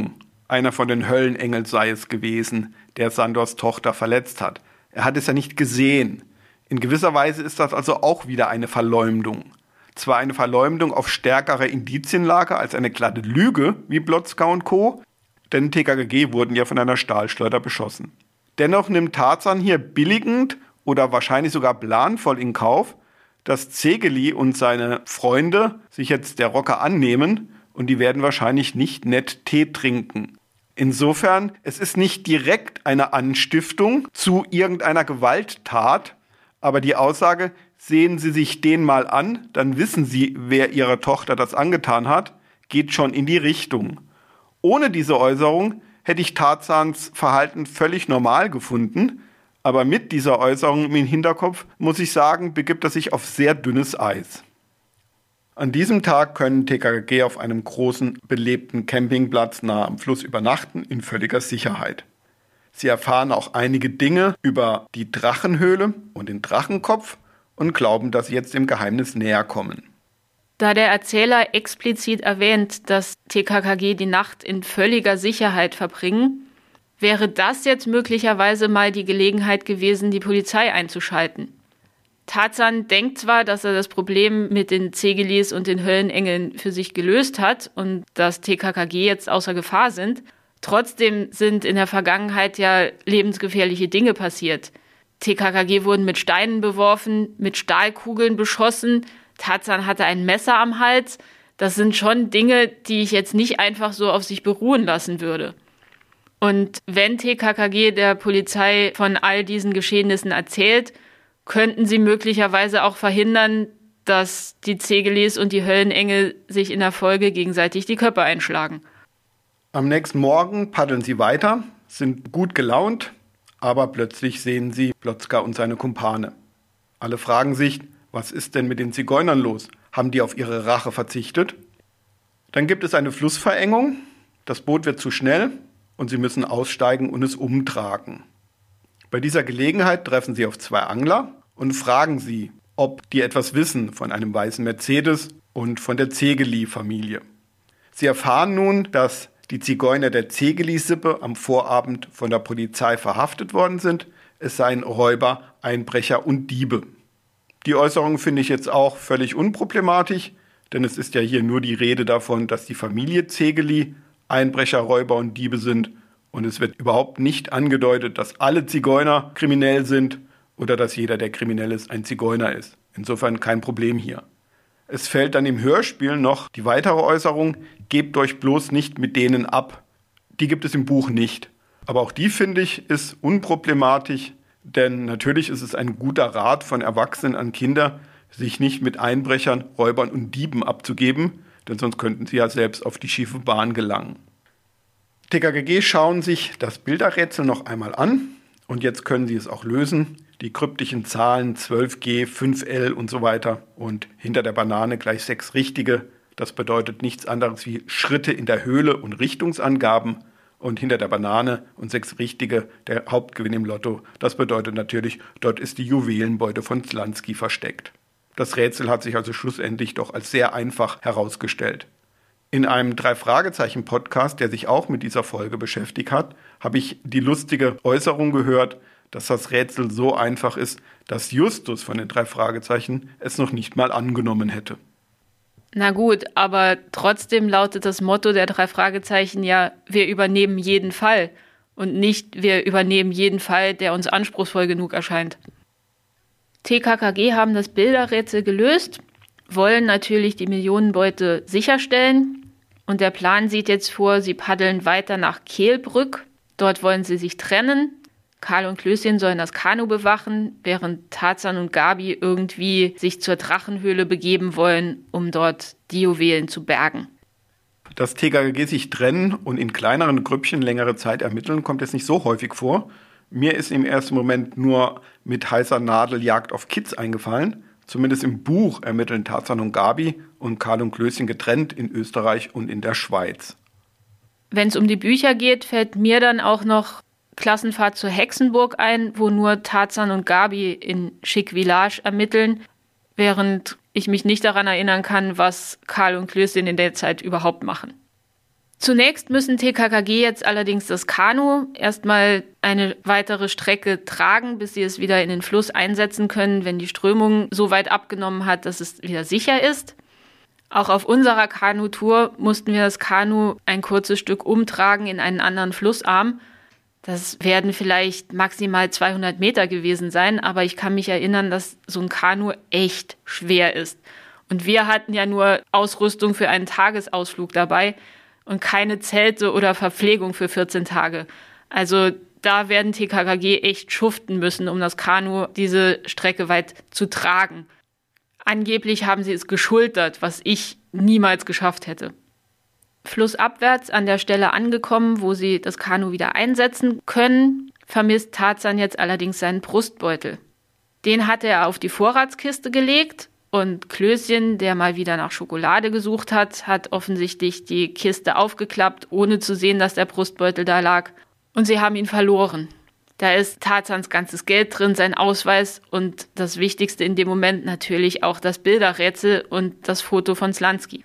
einer von den Höllenengeln sei es gewesen, der Sandors Tochter verletzt hat. Er hat es ja nicht gesehen. In gewisser Weise ist das also auch wieder eine Verleumdung. Zwar eine Verleumdung auf stärkere Indizienlage als eine glatte Lüge wie Blotzka und Co., denn TKKG wurden ja von einer Stahlschleuder beschossen. Dennoch nimmt Tarzan hier billigend oder wahrscheinlich sogar planvoll in Kauf, dass Zegeli und seine Freunde sich jetzt der Rocker annehmen und die werden wahrscheinlich nicht nett Tee trinken. Insofern, es ist nicht direkt eine Anstiftung zu irgendeiner Gewalttat, aber die Aussage, sehen Sie sich den mal an, dann wissen Sie, wer Ihrer Tochter das angetan hat, geht schon in die Richtung. Ohne diese Äußerung hätte ich Tarzans Verhalten völlig normal gefunden, aber mit dieser Äußerung im Hinterkopf, muss ich sagen, begibt er sich auf sehr dünnes Eis. An diesem Tag können TKKG auf einem großen, belebten Campingplatz nahe am Fluss übernachten, in völliger Sicherheit. Sie erfahren auch einige Dinge über die Drachenhöhle und den Drachenkopf und glauben, dass sie jetzt dem Geheimnis näher kommen. Da der Erzähler explizit erwähnt, dass TKKG die Nacht in völliger Sicherheit verbringen, wäre das jetzt möglicherweise mal die Gelegenheit gewesen, die Polizei einzuschalten. Tarzan denkt zwar, dass er das Problem mit den Zegelis und den Höllenengeln für sich gelöst hat und dass TKKG jetzt außer Gefahr sind, trotzdem sind in der Vergangenheit ja lebensgefährliche Dinge passiert. TKKG wurden mit Steinen beworfen, mit Stahlkugeln beschossen, Tarzan hatte ein Messer am Hals. Das sind schon Dinge, die ich jetzt nicht einfach so auf sich beruhen lassen würde. Und wenn TKKG der Polizei von all diesen Geschehnissen erzählt, könnten sie möglicherweise auch verhindern, dass die Zegelis und die Höllenengel sich in der Folge gegenseitig die Köpfe einschlagen. Am nächsten Morgen paddeln sie weiter, sind gut gelaunt, aber plötzlich sehen sie Blotzka und seine Kumpane. Alle fragen sich, was ist denn mit den Zigeunern los? Haben die auf ihre Rache verzichtet? Dann gibt es eine Flussverengung, das Boot wird zu schnell und sie müssen aussteigen und es umtragen. Bei dieser Gelegenheit treffen sie auf zwei Angler und fragen sie, ob die etwas wissen von einem weißen Mercedes und von der Zegeli-Familie. Sie erfahren nun, dass die Zigeuner der Zegeli-Sippe am Vorabend von der Polizei verhaftet worden sind. Es seien Räuber, Einbrecher und Diebe. Die Äußerung finde ich jetzt auch völlig unproblematisch, denn es ist ja hier nur die Rede davon, dass die Familie Zegeli Einbrecher, Räuber und Diebe sind. Und es wird überhaupt nicht angedeutet, dass alle Zigeuner kriminell sind oder dass jeder, der kriminell ist, ein Zigeuner ist. Insofern kein Problem hier. Es fällt dann im Hörspiel noch die weitere Äußerung, gebt euch bloß nicht mit denen ab. Die gibt es im Buch nicht. Aber auch die, finde ich, ist unproblematisch, denn natürlich ist es ein guter Rat von Erwachsenen an Kinder, sich nicht mit Einbrechern, Räubern und Dieben abzugeben, denn sonst könnten sie ja selbst auf die schiefe Bahn gelangen. TKKG schauen sich das Bilderrätsel noch einmal an und jetzt können sie es auch lösen. Die kryptischen Zahlen 12G, 5L und so weiter und hinter der Banane gleich 6 richtige. Das bedeutet nichts anderes wie Schritte in der Höhle und Richtungsangaben und hinter der Banane und 6 richtige der Hauptgewinn im Lotto. Das bedeutet natürlich, dort ist die Juwelenbeute von Zlansky versteckt. Das Rätsel hat sich also schlussendlich doch als sehr einfach herausgestellt. In einem 3-Fragezeichen-Podcast, der sich auch mit dieser Folge beschäftigt hat, habe ich die lustige Äußerung gehört, dass das Rätsel so einfach ist, dass Justus von den 3 Fragezeichen es noch nicht mal angenommen hätte. Na gut, aber trotzdem lautet das Motto der 3 Fragezeichen ja, wir übernehmen jeden Fall und nicht, wir übernehmen jeden Fall, der uns anspruchsvoll genug erscheint. TKKG haben das Bilderrätsel gelöst, wollen natürlich die Millionenbeute sicherstellen und der Plan sieht jetzt vor, sie paddeln weiter nach Kehlbrück, dort wollen sie sich trennen. Karl und Klößchen sollen das Kanu bewachen, während Tarzan und Gabi irgendwie sich zur Drachenhöhle begeben wollen, um dort die Juwelen zu bergen. Dass TKKG sich trennen und in kleineren Grüppchen längere Zeit ermitteln, kommt jetzt nicht so häufig vor. Mir ist im ersten Moment nur mit heißer Nadel Jagd auf Kids eingefallen. Zumindest im Buch ermitteln Tarzan und Gabi und Karl und Klößchen getrennt in Österreich und in der Schweiz. Wenn es um die Bücher geht, fällt mir dann auch noch Klassenfahrt zur Hexenburg ein, wo nur Tarzan und Gabi in Chic Village ermitteln, während ich mich nicht daran erinnern kann, was Karl und Klößchen in der Zeit überhaupt machen. Zunächst müssen TKKG jetzt allerdings das Kanu erstmal eine weitere Strecke tragen, bis sie es wieder in den Fluss einsetzen können, wenn die Strömung so weit abgenommen hat, dass es wieder sicher ist. Auch auf unserer Kanutour mussten wir das Kanu ein kurzes Stück umtragen in einen anderen Flussarm. Das werden vielleicht maximal 200 Meter gewesen sein, aber ich kann mich erinnern, dass so ein Kanu echt schwer ist. Und wir hatten ja nur Ausrüstung für einen Tagesausflug dabei und keine Zelte oder Verpflegung für 14 Tage. Also da werden TKKG echt schuften müssen, um das Kanu diese Strecke weit zu tragen. Angeblich haben sie es geschultert, was ich niemals geschafft hätte. Flussabwärts an der Stelle angekommen, wo sie das Kanu wieder einsetzen können, vermisst Tarzan jetzt allerdings seinen Brustbeutel. Den hatte er auf die Vorratskiste gelegt und Klößchen, der mal wieder nach Schokolade gesucht hat, hat offensichtlich die Kiste aufgeklappt, ohne zu sehen, dass der Brustbeutel da lag. Und sie haben ihn verloren. Da ist Tarzans ganzes Geld drin, sein Ausweis und das Wichtigste in dem Moment natürlich auch das Bilderrätsel und das Foto von Slansky.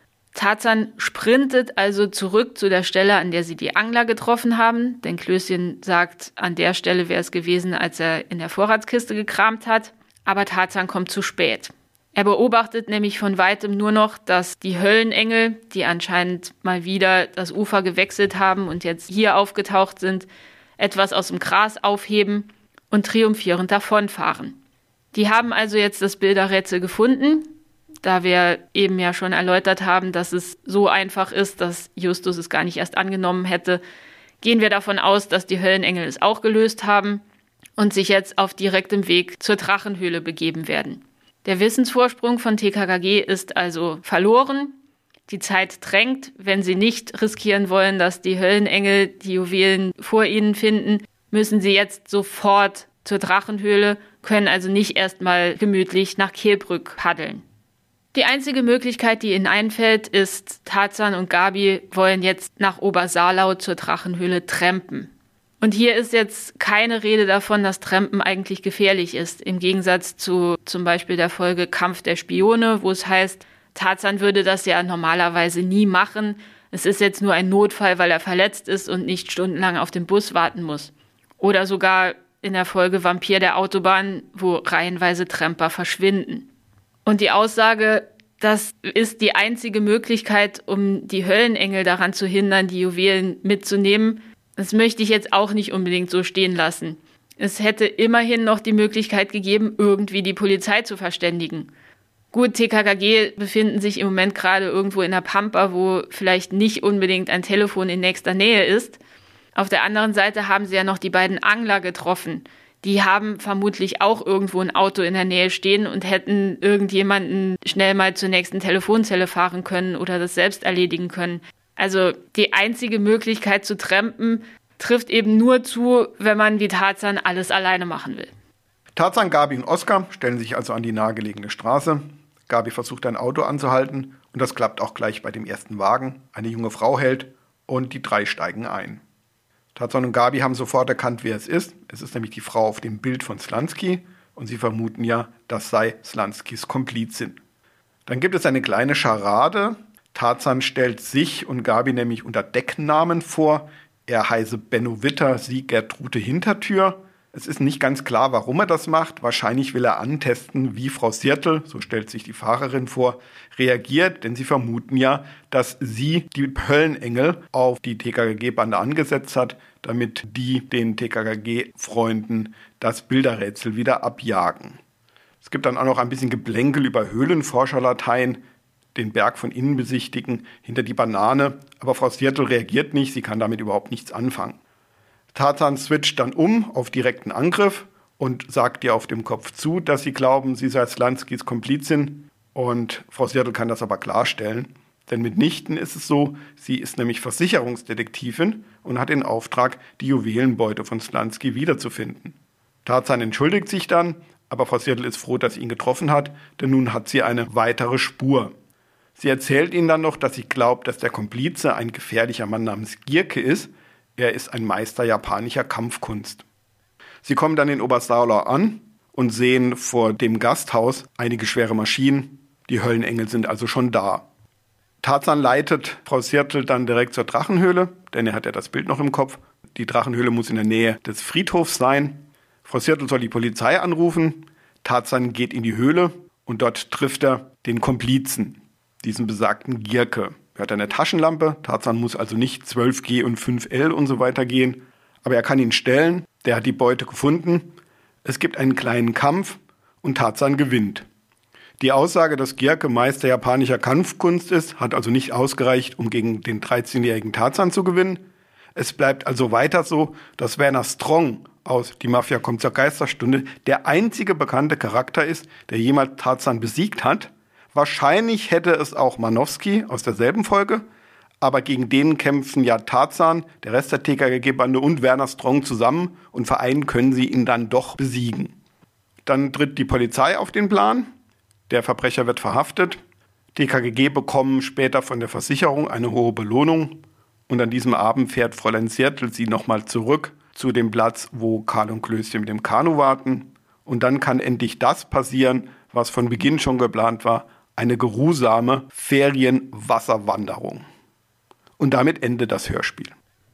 Tarzan sprintet also zurück zu der Stelle, an der sie die Angler getroffen haben, denn Klößchen sagt, an der Stelle wäre es gewesen, als er in der Vorratskiste gekramt hat. Aber Tarzan kommt zu spät. Er beobachtet nämlich von weitem nur noch, dass die Höllenengel, die anscheinend mal wieder das Ufer gewechselt haben und jetzt hier aufgetaucht sind, etwas aus dem Gras aufheben und triumphierend davonfahren. Die haben also jetzt das Bilderrätsel gefunden, da wir eben ja schon erläutert haben, dass es so einfach ist, dass Justus es gar nicht erst angenommen hätte, gehen wir davon aus, dass die Höllenengel es auch gelöst haben und sich jetzt auf direktem Weg zur Drachenhöhle begeben werden. Der Wissensvorsprung von TKKG ist also verloren. Die Zeit drängt, wenn sie nicht riskieren wollen, dass die Höllenengel die Juwelen vor ihnen finden, müssen sie jetzt sofort zur Drachenhöhle, können also nicht erstmal gemütlich nach Kehlbrück paddeln. Die einzige Möglichkeit, die ihnen einfällt, ist, Tarzan und Gabi wollen jetzt nach Obersaarlau zur Drachenhöhle trampen. Und hier ist jetzt keine Rede davon, dass Trampen eigentlich gefährlich ist, im Gegensatz zu zum Beispiel der Folge Kampf der Spione, wo es heißt, Tarzan würde das ja normalerweise nie machen. Es ist jetzt nur ein Notfall, weil er verletzt ist und nicht stundenlang auf den Bus warten muss. Oder sogar in der Folge Vampir der Autobahn, wo reihenweise Tramper verschwinden. Und die Aussage, das ist die einzige Möglichkeit, um die Höllenengel daran zu hindern, die Juwelen mitzunehmen, das möchte ich jetzt auch nicht unbedingt so stehen lassen. Es hätte immerhin noch die Möglichkeit gegeben, irgendwie die Polizei zu verständigen. Gut, TKKG befinden sich im Moment gerade irgendwo in der Pampa, wo vielleicht nicht unbedingt ein Telefon in nächster Nähe ist. Auf der anderen Seite haben sie ja noch die beiden Angler getroffen. Die haben vermutlich auch irgendwo ein Auto in der Nähe stehen und hätten irgendjemanden schnell mal zur nächsten Telefonzelle fahren können oder das selbst erledigen können. Also die einzige Möglichkeit zu trampen trifft eben nur zu, wenn man wie Tarzan alles alleine machen will. Tarzan, Gabi und Oskar stellen sich also an die nahegelegene Straße. Gabi versucht ein Auto anzuhalten und das klappt auch gleich bei dem ersten Wagen. Eine junge Frau hält und die drei steigen ein. Tarzan und Gabi haben sofort erkannt, wer es ist. Es ist nämlich die Frau auf dem Bild von Slansky und sie vermuten ja, das sei Slanskys Komplizin. Dann gibt es eine kleine Scharade. Tarzan stellt sich und Gabi nämlich unter Decknamen vor. Er heiße Benno Witter, sie Gertrude Hintertür. Es ist nicht ganz klar, warum er das macht. Wahrscheinlich will er antesten, wie Frau Sirtel, so stellt sich die Fahrerin vor, reagiert. Denn sie vermuten ja, dass sie die Höllenengel auf die TKKG-Bande angesetzt hat, damit die den TKKG-Freunden das Bilderrätsel wieder abjagen. Es gibt dann auch noch ein bisschen Geplänkel über Höhlenforscherlatein, den Berg von innen besichtigen, hinter die Banane. Aber Frau Sirtel reagiert nicht, sie kann damit überhaupt nichts anfangen. Tarzan switcht dann um auf direkten Angriff und sagt ihr auf dem Kopf zu, dass sie glauben, sie sei Slanskys Komplizin. Und Frau Sirtel kann das aber klarstellen. Denn mitnichten ist es so, sie ist nämlich Versicherungsdetektivin und hat den Auftrag, die Juwelenbeute von Slansky wiederzufinden. Tarzan entschuldigt sich dann, aber Frau Sirtel ist froh, dass sie ihn getroffen hat, denn nun hat sie eine weitere Spur. Sie erzählt ihnen dann noch, dass sie glaubt, dass der Komplize ein gefährlicher Mann namens Gierke ist. Er ist ein Meister japanischer Kampfkunst. Sie kommen dann in Obersaarlau an und sehen vor dem Gasthaus einige schwere Maschinen. Die Höllenengel sind also schon da. Tarzan leitet Frau Sirtl dann direkt zur Drachenhöhle, denn er hat ja das Bild noch im Kopf. Die Drachenhöhle muss in der Nähe des Friedhofs sein. Frau Sirtl soll die Polizei anrufen. Tarzan geht in die Höhle und dort trifft er den Komplizen, diesen besagten Gierke. Er hat eine Taschenlampe. Tarzan muss also nicht 12G und 5L und so weiter gehen. Aber er kann ihn stellen. Der hat die Beute gefunden. Es gibt einen kleinen Kampf und Tarzan gewinnt. Die Aussage, dass Gierke Meister japanischer Kampfkunst ist, hat also nicht ausgereicht, um gegen den 13-jährigen Tarzan zu gewinnen. Es bleibt also weiter so, dass Werner Strong aus Die Mafia kommt zur Geisterstunde der einzige bekannte Charakter ist, der jemals Tarzan besiegt hat. Wahrscheinlich hätte es auch Manowski aus derselben Folge, aber gegen den kämpfen ja Tarzan, der Rest der TKKG-Bande und Werner Strong zusammen und vereinen können sie ihn dann doch besiegen. Dann tritt die Polizei auf den Plan, der Verbrecher wird verhaftet, TKKG bekommen später von der Versicherung eine hohe Belohnung und an diesem Abend fährt Fräulein Sirtl sie nochmal zurück zu dem Platz, wo Karl und Klößchen mit dem Kanu warten und dann kann endlich das passieren, was von Beginn schon geplant war, eine geruhsame Ferienwasserwanderung. Und damit endet das Hörspiel.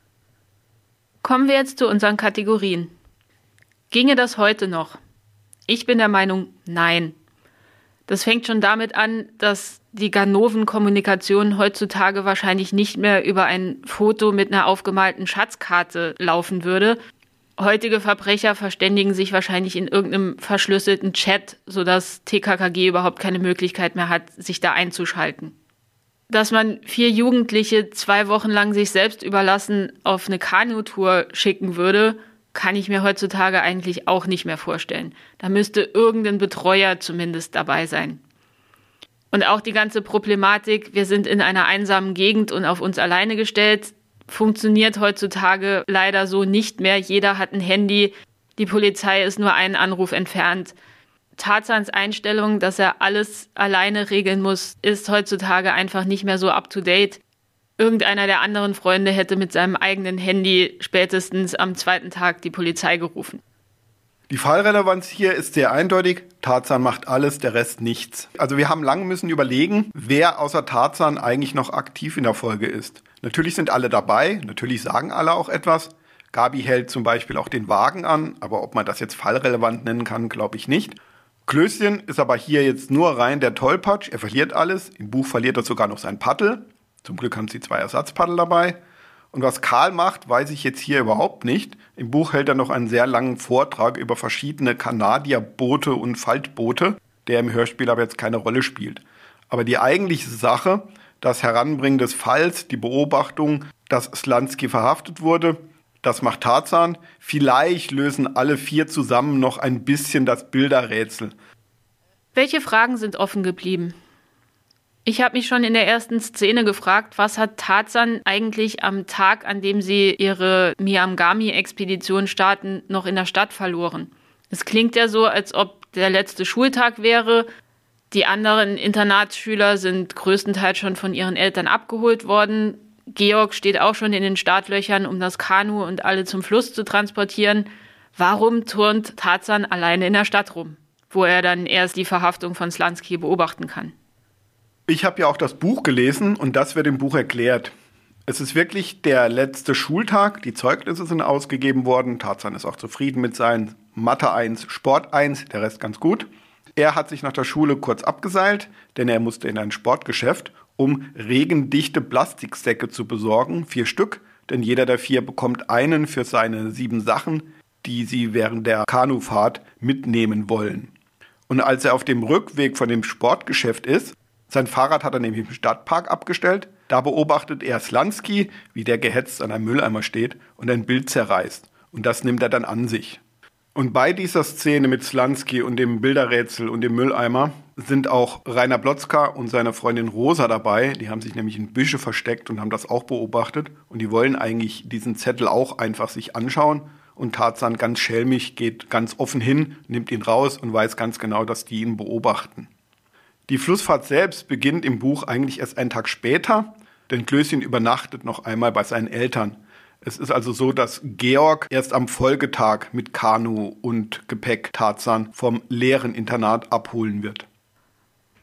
Kommen wir jetzt zu unseren Kategorien. Ginge das heute noch? Ich bin der Meinung, nein. Das fängt schon damit an, dass die Ganoven-Kommunikation heutzutage wahrscheinlich nicht mehr über ein Foto mit einer aufgemalten Schatzkarte laufen würde. Heutige Verbrecher verständigen sich wahrscheinlich in irgendeinem verschlüsselten Chat, sodass TKKG überhaupt keine Möglichkeit mehr hat, sich da einzuschalten. Dass man 4 Jugendliche 2 Wochen lang sich selbst überlassen auf eine Kanutour schicken würde, kann ich mir heutzutage eigentlich auch nicht mehr vorstellen. Da müsste irgendein Betreuer zumindest dabei sein. Und auch die ganze Problematik, wir sind in einer einsamen Gegend und auf uns alleine gestellt, funktioniert heutzutage leider so nicht mehr. Jeder hat ein Handy, die Polizei ist nur einen Anruf entfernt. Tarzans Einstellung, dass er alles alleine regeln muss, ist heutzutage einfach nicht mehr so up-to-date. Irgendeiner der anderen Freunde hätte mit seinem eigenen Handy spätestens am 2. Tag die Polizei gerufen. Die Fallrelevanz hier ist sehr eindeutig. Tarzan macht alles, der Rest nichts. Also wir haben lange müssen überlegen, wer außer Tarzan eigentlich noch aktiv in der Folge ist. Natürlich sind alle dabei, natürlich sagen alle auch etwas. Gabi hält zum Beispiel auch den Wagen an, aber ob man das jetzt fallrelevant nennen kann, glaube ich nicht. Klößchen ist aber hier jetzt nur rein der Tollpatsch, er verliert alles. Im Buch verliert er sogar noch sein Paddel. Zum Glück haben sie 2 Ersatzpaddel dabei. Und was Karl macht, weiß ich jetzt hier überhaupt nicht. Im Buch hält er noch einen sehr langen Vortrag über verschiedene Kanadierboote und Faltboote, der im Hörspiel aber jetzt keine Rolle spielt. Aber die eigentliche Sache, das Heranbringen des Falls, die Beobachtung, dass Slansky verhaftet wurde, das macht Tarzan. Vielleicht lösen alle 4 zusammen noch ein bisschen das Bilderrätsel. Welche Fragen sind offen geblieben? Ich habe mich schon in der ersten Szene gefragt, was hat Tarzan eigentlich am Tag, an dem sie ihre Miamgami-Expedition starten, noch in der Stadt verloren? Es klingt ja so, als ob der letzte Schultag wäre. Die anderen Internatsschüler sind größtenteils schon von ihren Eltern abgeholt worden. Georg steht auch schon in den Startlöchern, um das Kanu und alle zum Fluss zu transportieren. Warum turnt Tarzan alleine in der Stadt rum, wo er dann erst die Verhaftung von Slansky beobachten kann? Ich habe ja auch das Buch gelesen und das wird im Buch erklärt. Es ist wirklich der letzte Schultag, die Zeugnisse sind ausgegeben worden. Tarzan ist auch zufrieden mit seinen Mathe 1, Sport 1, der Rest ganz gut. Er hat sich nach der Schule kurz abgeseilt, denn er musste in ein Sportgeschäft, um regendichte Plastiksäcke zu besorgen, 4 Stück, denn jeder der 4 bekommt einen für seine 7 Sachen, die sie während der Kanufahrt mitnehmen wollen. Und als er auf dem Rückweg von dem Sportgeschäft ist, sein Fahrrad hat er nämlich im Stadtpark abgestellt. Da beobachtet er Slansky, wie der gehetzt an einem Mülleimer steht und ein Bild zerreißt. Und das nimmt er dann an sich. Und bei dieser Szene mit Slansky und dem Bilderrätsel und dem Mülleimer sind auch Rainer Blotzka und seine Freundin Rosa dabei. Die haben sich nämlich in Büsche versteckt und haben das auch beobachtet. Und die wollen eigentlich diesen Zettel auch einfach sich anschauen. Und Tarzan ganz schelmig geht ganz offen hin, nimmt ihn raus und weiß ganz genau, dass die ihn beobachten. Die Flussfahrt selbst beginnt im Buch eigentlich erst einen Tag später, denn Klößchen übernachtet noch einmal bei seinen Eltern. Es ist also so, dass Georg erst am Folgetag mit Kanu und Gepäck Tarzan vom leeren Internat abholen wird.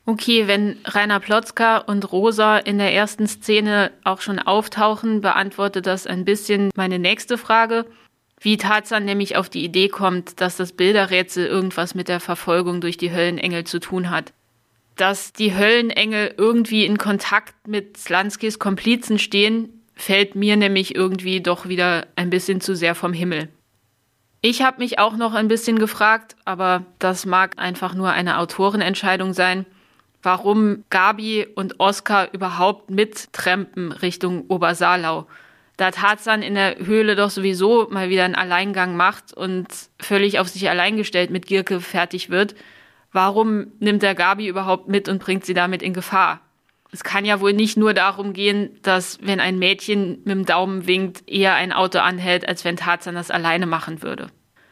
Okay, wenn Rainer Plotzka und Rosa in der ersten Szene auch schon auftauchen, beantwortet das ein bisschen meine nächste Frage, wie Tarzan nämlich auf die Idee kommt, dass das Bilderrätsel irgendwas mit der Verfolgung durch die Höllenengel zu tun hat. Dass die Höllenengel irgendwie in Kontakt mit Slanskys Komplizen stehen, fällt mir nämlich irgendwie doch wieder ein bisschen zu sehr vom Himmel. Ich habe mich auch noch ein bisschen gefragt, aber das mag einfach nur eine Autorenentscheidung sein, warum Gabi und Oskar überhaupt mittrampen Richtung Obersaarlau. Da Tarzan in der Höhle doch sowieso mal wieder einen Alleingang macht und völlig auf sich allein gestellt mit Gierke fertig wird, warum nimmt der Gabi überhaupt mit und bringt sie damit in Gefahr? Es kann ja wohl nicht nur darum gehen, dass, wenn ein Mädchen mit dem Daumen winkt, eher ein Auto anhält, als wenn Tarzan das alleine machen würde.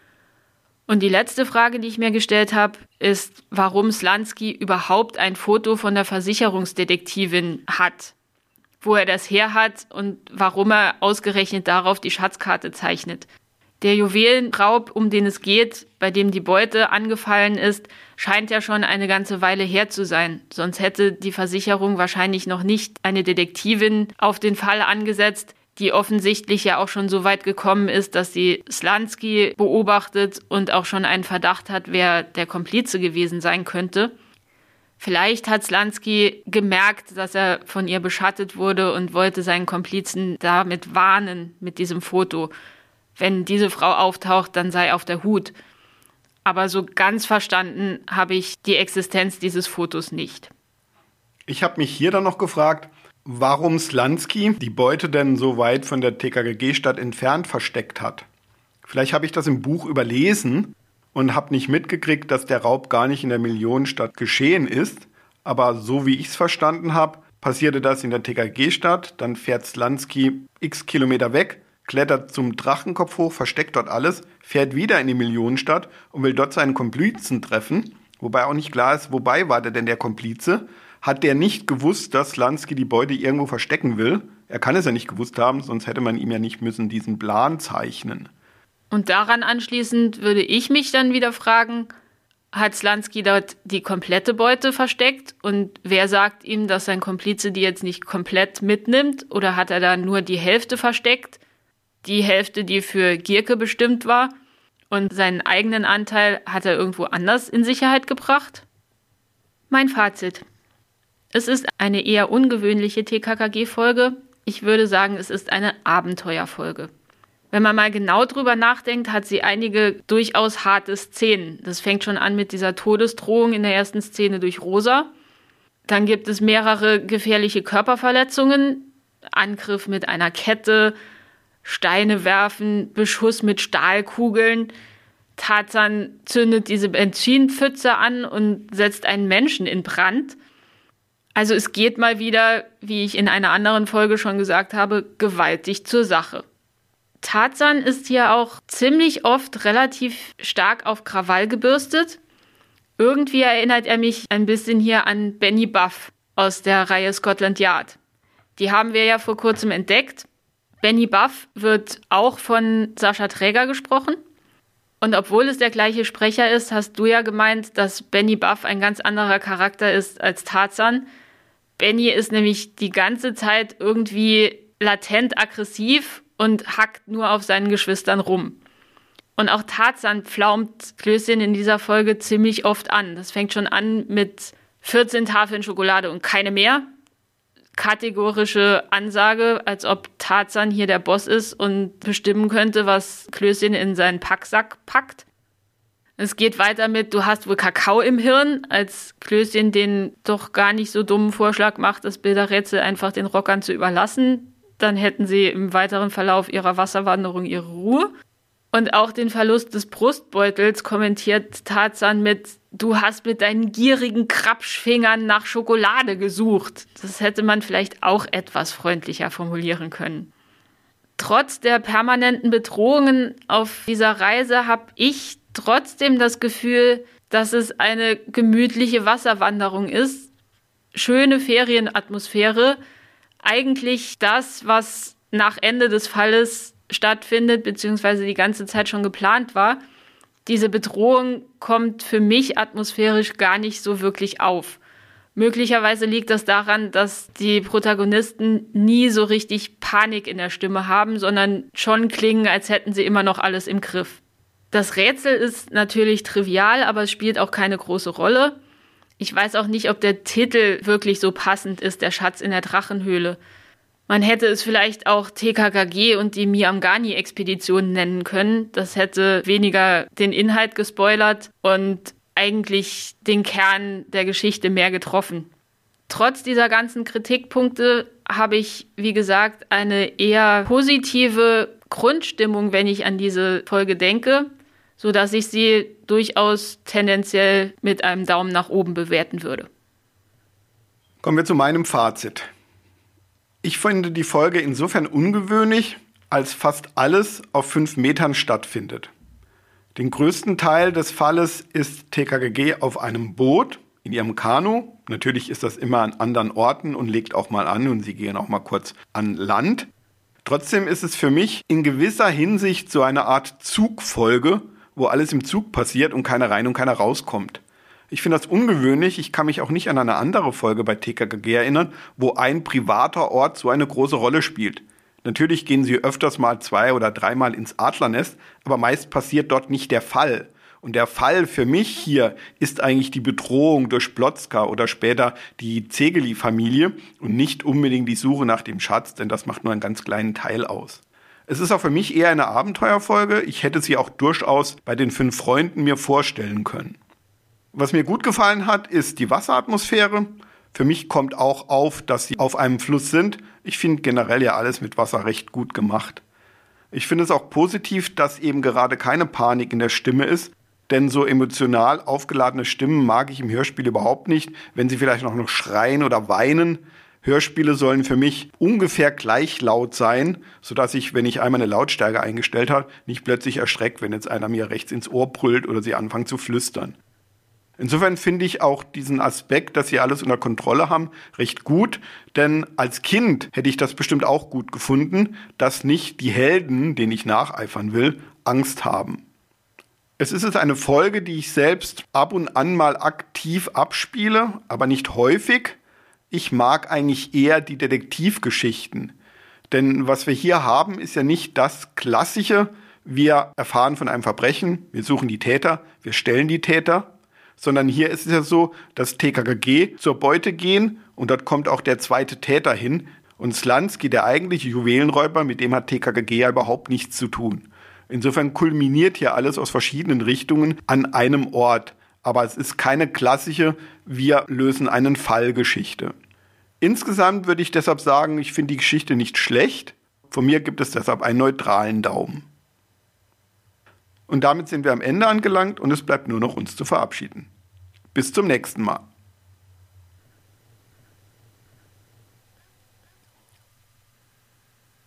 Und die letzte Frage, die ich mir gestellt habe, ist, warum Slansky überhaupt ein Foto von der Versicherungsdetektivin hat, wo er das her hat und warum er ausgerechnet darauf die Schatzkarte zeichnet. Der Juwelenraub, um den es geht, bei dem die Beute angefallen ist, scheint ja schon eine ganze Weile her zu sein. Sonst hätte die Versicherung wahrscheinlich noch nicht eine Detektivin auf den Fall angesetzt, die offensichtlich ja auch schon so weit gekommen ist, dass sie Slansky beobachtet und auch schon einen Verdacht hat, wer der Komplize gewesen sein könnte. Vielleicht hat Slansky gemerkt, dass er von ihr beschattet wurde und wollte seinen Komplizen damit warnen, mit diesem Foto. Wenn diese Frau auftaucht, dann sei auf der Hut. Aber so ganz verstanden habe ich die Existenz dieses Fotos nicht. Ich habe mich hier dann noch gefragt, warum Slansky die Beute denn so weit von der TKKG-Stadt entfernt versteckt hat. Vielleicht habe ich das im Buch überlesen und habe nicht mitgekriegt, dass der Raub gar nicht in der Millionenstadt geschehen ist. Aber so wie ich es verstanden habe, passierte das in der TKKG-Stadt. Dann fährt Slansky x Kilometer weg, klettert zum Drachenkopf hoch, versteckt dort alles, fährt wieder in die Millionenstadt und will dort seinen Komplizen treffen. Wobei auch nicht klar ist, wobei war der denn der Komplize? Hat der nicht gewusst, dass Slansky die Beute irgendwo verstecken will? Er kann es ja nicht gewusst haben, sonst hätte man ihm ja nicht müssen diesen Plan zeichnen. Und daran anschließend würde ich mich dann wieder fragen, hat Slansky dort die komplette Beute versteckt? Und wer sagt ihm, dass sein Komplize die jetzt nicht komplett mitnimmt? Oder hat er da nur die Hälfte versteckt? Die Hälfte, die für Gierke bestimmt war? Und seinen eigenen Anteil hat er irgendwo anders in Sicherheit gebracht? Mein Fazit. Es ist eine eher ungewöhnliche TKKG-Folge. Ich würde sagen, es ist eine Abenteuerfolge. Wenn man mal genau drüber nachdenkt, hat sie einige durchaus harte Szenen. Das fängt schon an mit dieser Todesdrohung in der ersten Szene durch Rosa. Dann gibt es mehrere gefährliche Körperverletzungen, Angriff mit einer Kette, Steine werfen, Beschuss mit Stahlkugeln. Tarzan zündet diese Benzinpfütze an und setzt einen Menschen in Brand. Also es geht mal wieder, wie ich in einer anderen Folge schon gesagt habe, gewaltig zur Sache. Tarzan ist hier auch ziemlich oft relativ stark auf Krawall gebürstet. Irgendwie erinnert er mich ein bisschen hier an Benny Buff aus der Reihe Scotland Yard. Die haben wir ja vor kurzem entdeckt. Benny Buff wird auch von Sascha Traeger gesprochen. Und obwohl es der gleiche Sprecher ist, hast du ja gemeint, dass Benny Buff ein ganz anderer Charakter ist als Tarzan. Benny ist nämlich die ganze Zeit irgendwie latent aggressiv und hackt nur auf seinen Geschwistern rum. Und auch Tarzan pflaumt Klößchen in dieser Folge ziemlich oft an. Das fängt schon an mit 14 Tafeln Schokolade und keine mehr. Kategorische Ansage, als ob Tarzan hier der Boss ist und bestimmen könnte, was Klößchen in seinen Packsack packt. Es geht weiter mit, du hast wohl Kakao im Hirn, als Klößchen den doch gar nicht so dummen Vorschlag macht, das Bilderrätsel einfach den Rockern zu überlassen. Dann hätten sie im weiteren Verlauf ihrer Wasserwanderung ihre Ruhe. Und auch den Verlust des Brustbeutels kommentiert Tarzan mit, du hast mit deinen gierigen Krapschfingern nach Schokolade gesucht. Das hätte man vielleicht auch etwas freundlicher formulieren können. Trotz der permanenten Bedrohungen auf dieser Reise habe ich trotzdem das Gefühl, dass es eine gemütliche Wasserwanderung ist. Schöne Ferienatmosphäre. Eigentlich das, was nach Ende des Falles stattfindet, beziehungsweise die ganze Zeit schon geplant war. Diese Bedrohung kommt für mich atmosphärisch gar nicht so wirklich auf. Möglicherweise liegt das daran, dass die Protagonisten nie so richtig Panik in der Stimme haben, sondern schon klingen, als hätten sie immer noch alles im Griff. Das Rätsel ist natürlich trivial, aber es spielt auch keine große Rolle. Ich weiß auch nicht, ob der Titel wirklich so passend ist, der Schatz in der Drachenhöhle. Man hätte es vielleicht auch TKKG und die Miamgani-Expedition nennen können. Das hätte weniger den Inhalt gespoilert und eigentlich den Kern der Geschichte mehr getroffen. Trotz dieser ganzen Kritikpunkte habe ich, wie gesagt, eine eher positive Grundstimmung, wenn ich an diese Folge denke, sodass ich sie durchaus tendenziell mit einem Daumen nach oben bewerten würde. Kommen wir zu meinem Fazit. Ich finde die Folge insofern ungewöhnlich, als fast alles auf 5 Metern stattfindet. Den größten Teil des Falles ist TKKG auf einem Boot, in ihrem Kanu. Natürlich ist das immer an anderen Orten und legt auch mal an und sie gehen auch mal kurz an Land. Trotzdem ist es für mich in gewisser Hinsicht so eine Art Zugfolge, wo alles im Zug passiert und keiner rein und keiner rauskommt. Ich finde das ungewöhnlich. Ich kann mich auch nicht an eine andere Folge bei TKKG erinnern, wo ein privater Ort so eine große Rolle spielt. Natürlich gehen sie öfters mal 2 oder 3 Mal ins Adlernest, aber meist passiert dort nicht der Fall. Und der Fall für mich hier ist eigentlich die Bedrohung durch Plotzka oder später die Zegeli-Familie und nicht unbedingt die Suche nach dem Schatz, denn das macht nur einen ganz kleinen Teil aus. Es ist auch für mich eher eine Abenteuerfolge. Ich hätte sie auch durchaus bei den 5 Freunden mir vorstellen können. Was mir gut gefallen hat, ist die Wasseratmosphäre. Für mich kommt auch auf, dass sie auf einem Fluss sind. Ich finde generell ja alles mit Wasser recht gut gemacht. Ich finde es auch positiv, dass eben gerade keine Panik in der Stimme ist, denn so emotional aufgeladene Stimmen mag ich im Hörspiel überhaupt nicht, wenn sie vielleicht noch schreien oder weinen. Hörspiele sollen für mich ungefähr gleich laut sein, sodass ich, wenn ich einmal eine Lautstärke eingestellt habe, nicht plötzlich erschreckt, wenn jetzt einer mir rechts ins Ohr brüllt oder sie anfangen zu flüstern. Insofern finde ich auch diesen Aspekt, dass sie alles unter Kontrolle haben, recht gut, denn als Kind hätte ich das bestimmt auch gut gefunden, dass nicht die Helden, denen ich nacheifern will, Angst haben. Es ist jetzt eine Folge, die ich selbst ab und an mal aktiv abspiele, aber nicht häufig. Ich mag eigentlich eher die Detektivgeschichten, denn was wir hier haben, ist ja nicht das Klassische, wir erfahren von einem Verbrechen, wir suchen die Täter, wir stellen die Täter, sondern hier ist es ja so, dass TKKG zur Beute gehen und dort kommt auch der zweite Täter hin. Und Slansky, der eigentliche Juwelenräuber, mit dem hat TKKG ja überhaupt nichts zu tun. Insofern kulminiert hier alles aus verschiedenen Richtungen an einem Ort. Aber es ist keine klassische, wir lösen einen Fall-Geschichte. Insgesamt würde ich deshalb sagen, ich finde die Geschichte nicht schlecht. Von mir gibt es deshalb einen neutralen Daumen. Und damit sind wir am Ende angelangt und es bleibt nur noch uns zu verabschieden. Bis zum nächsten Mal.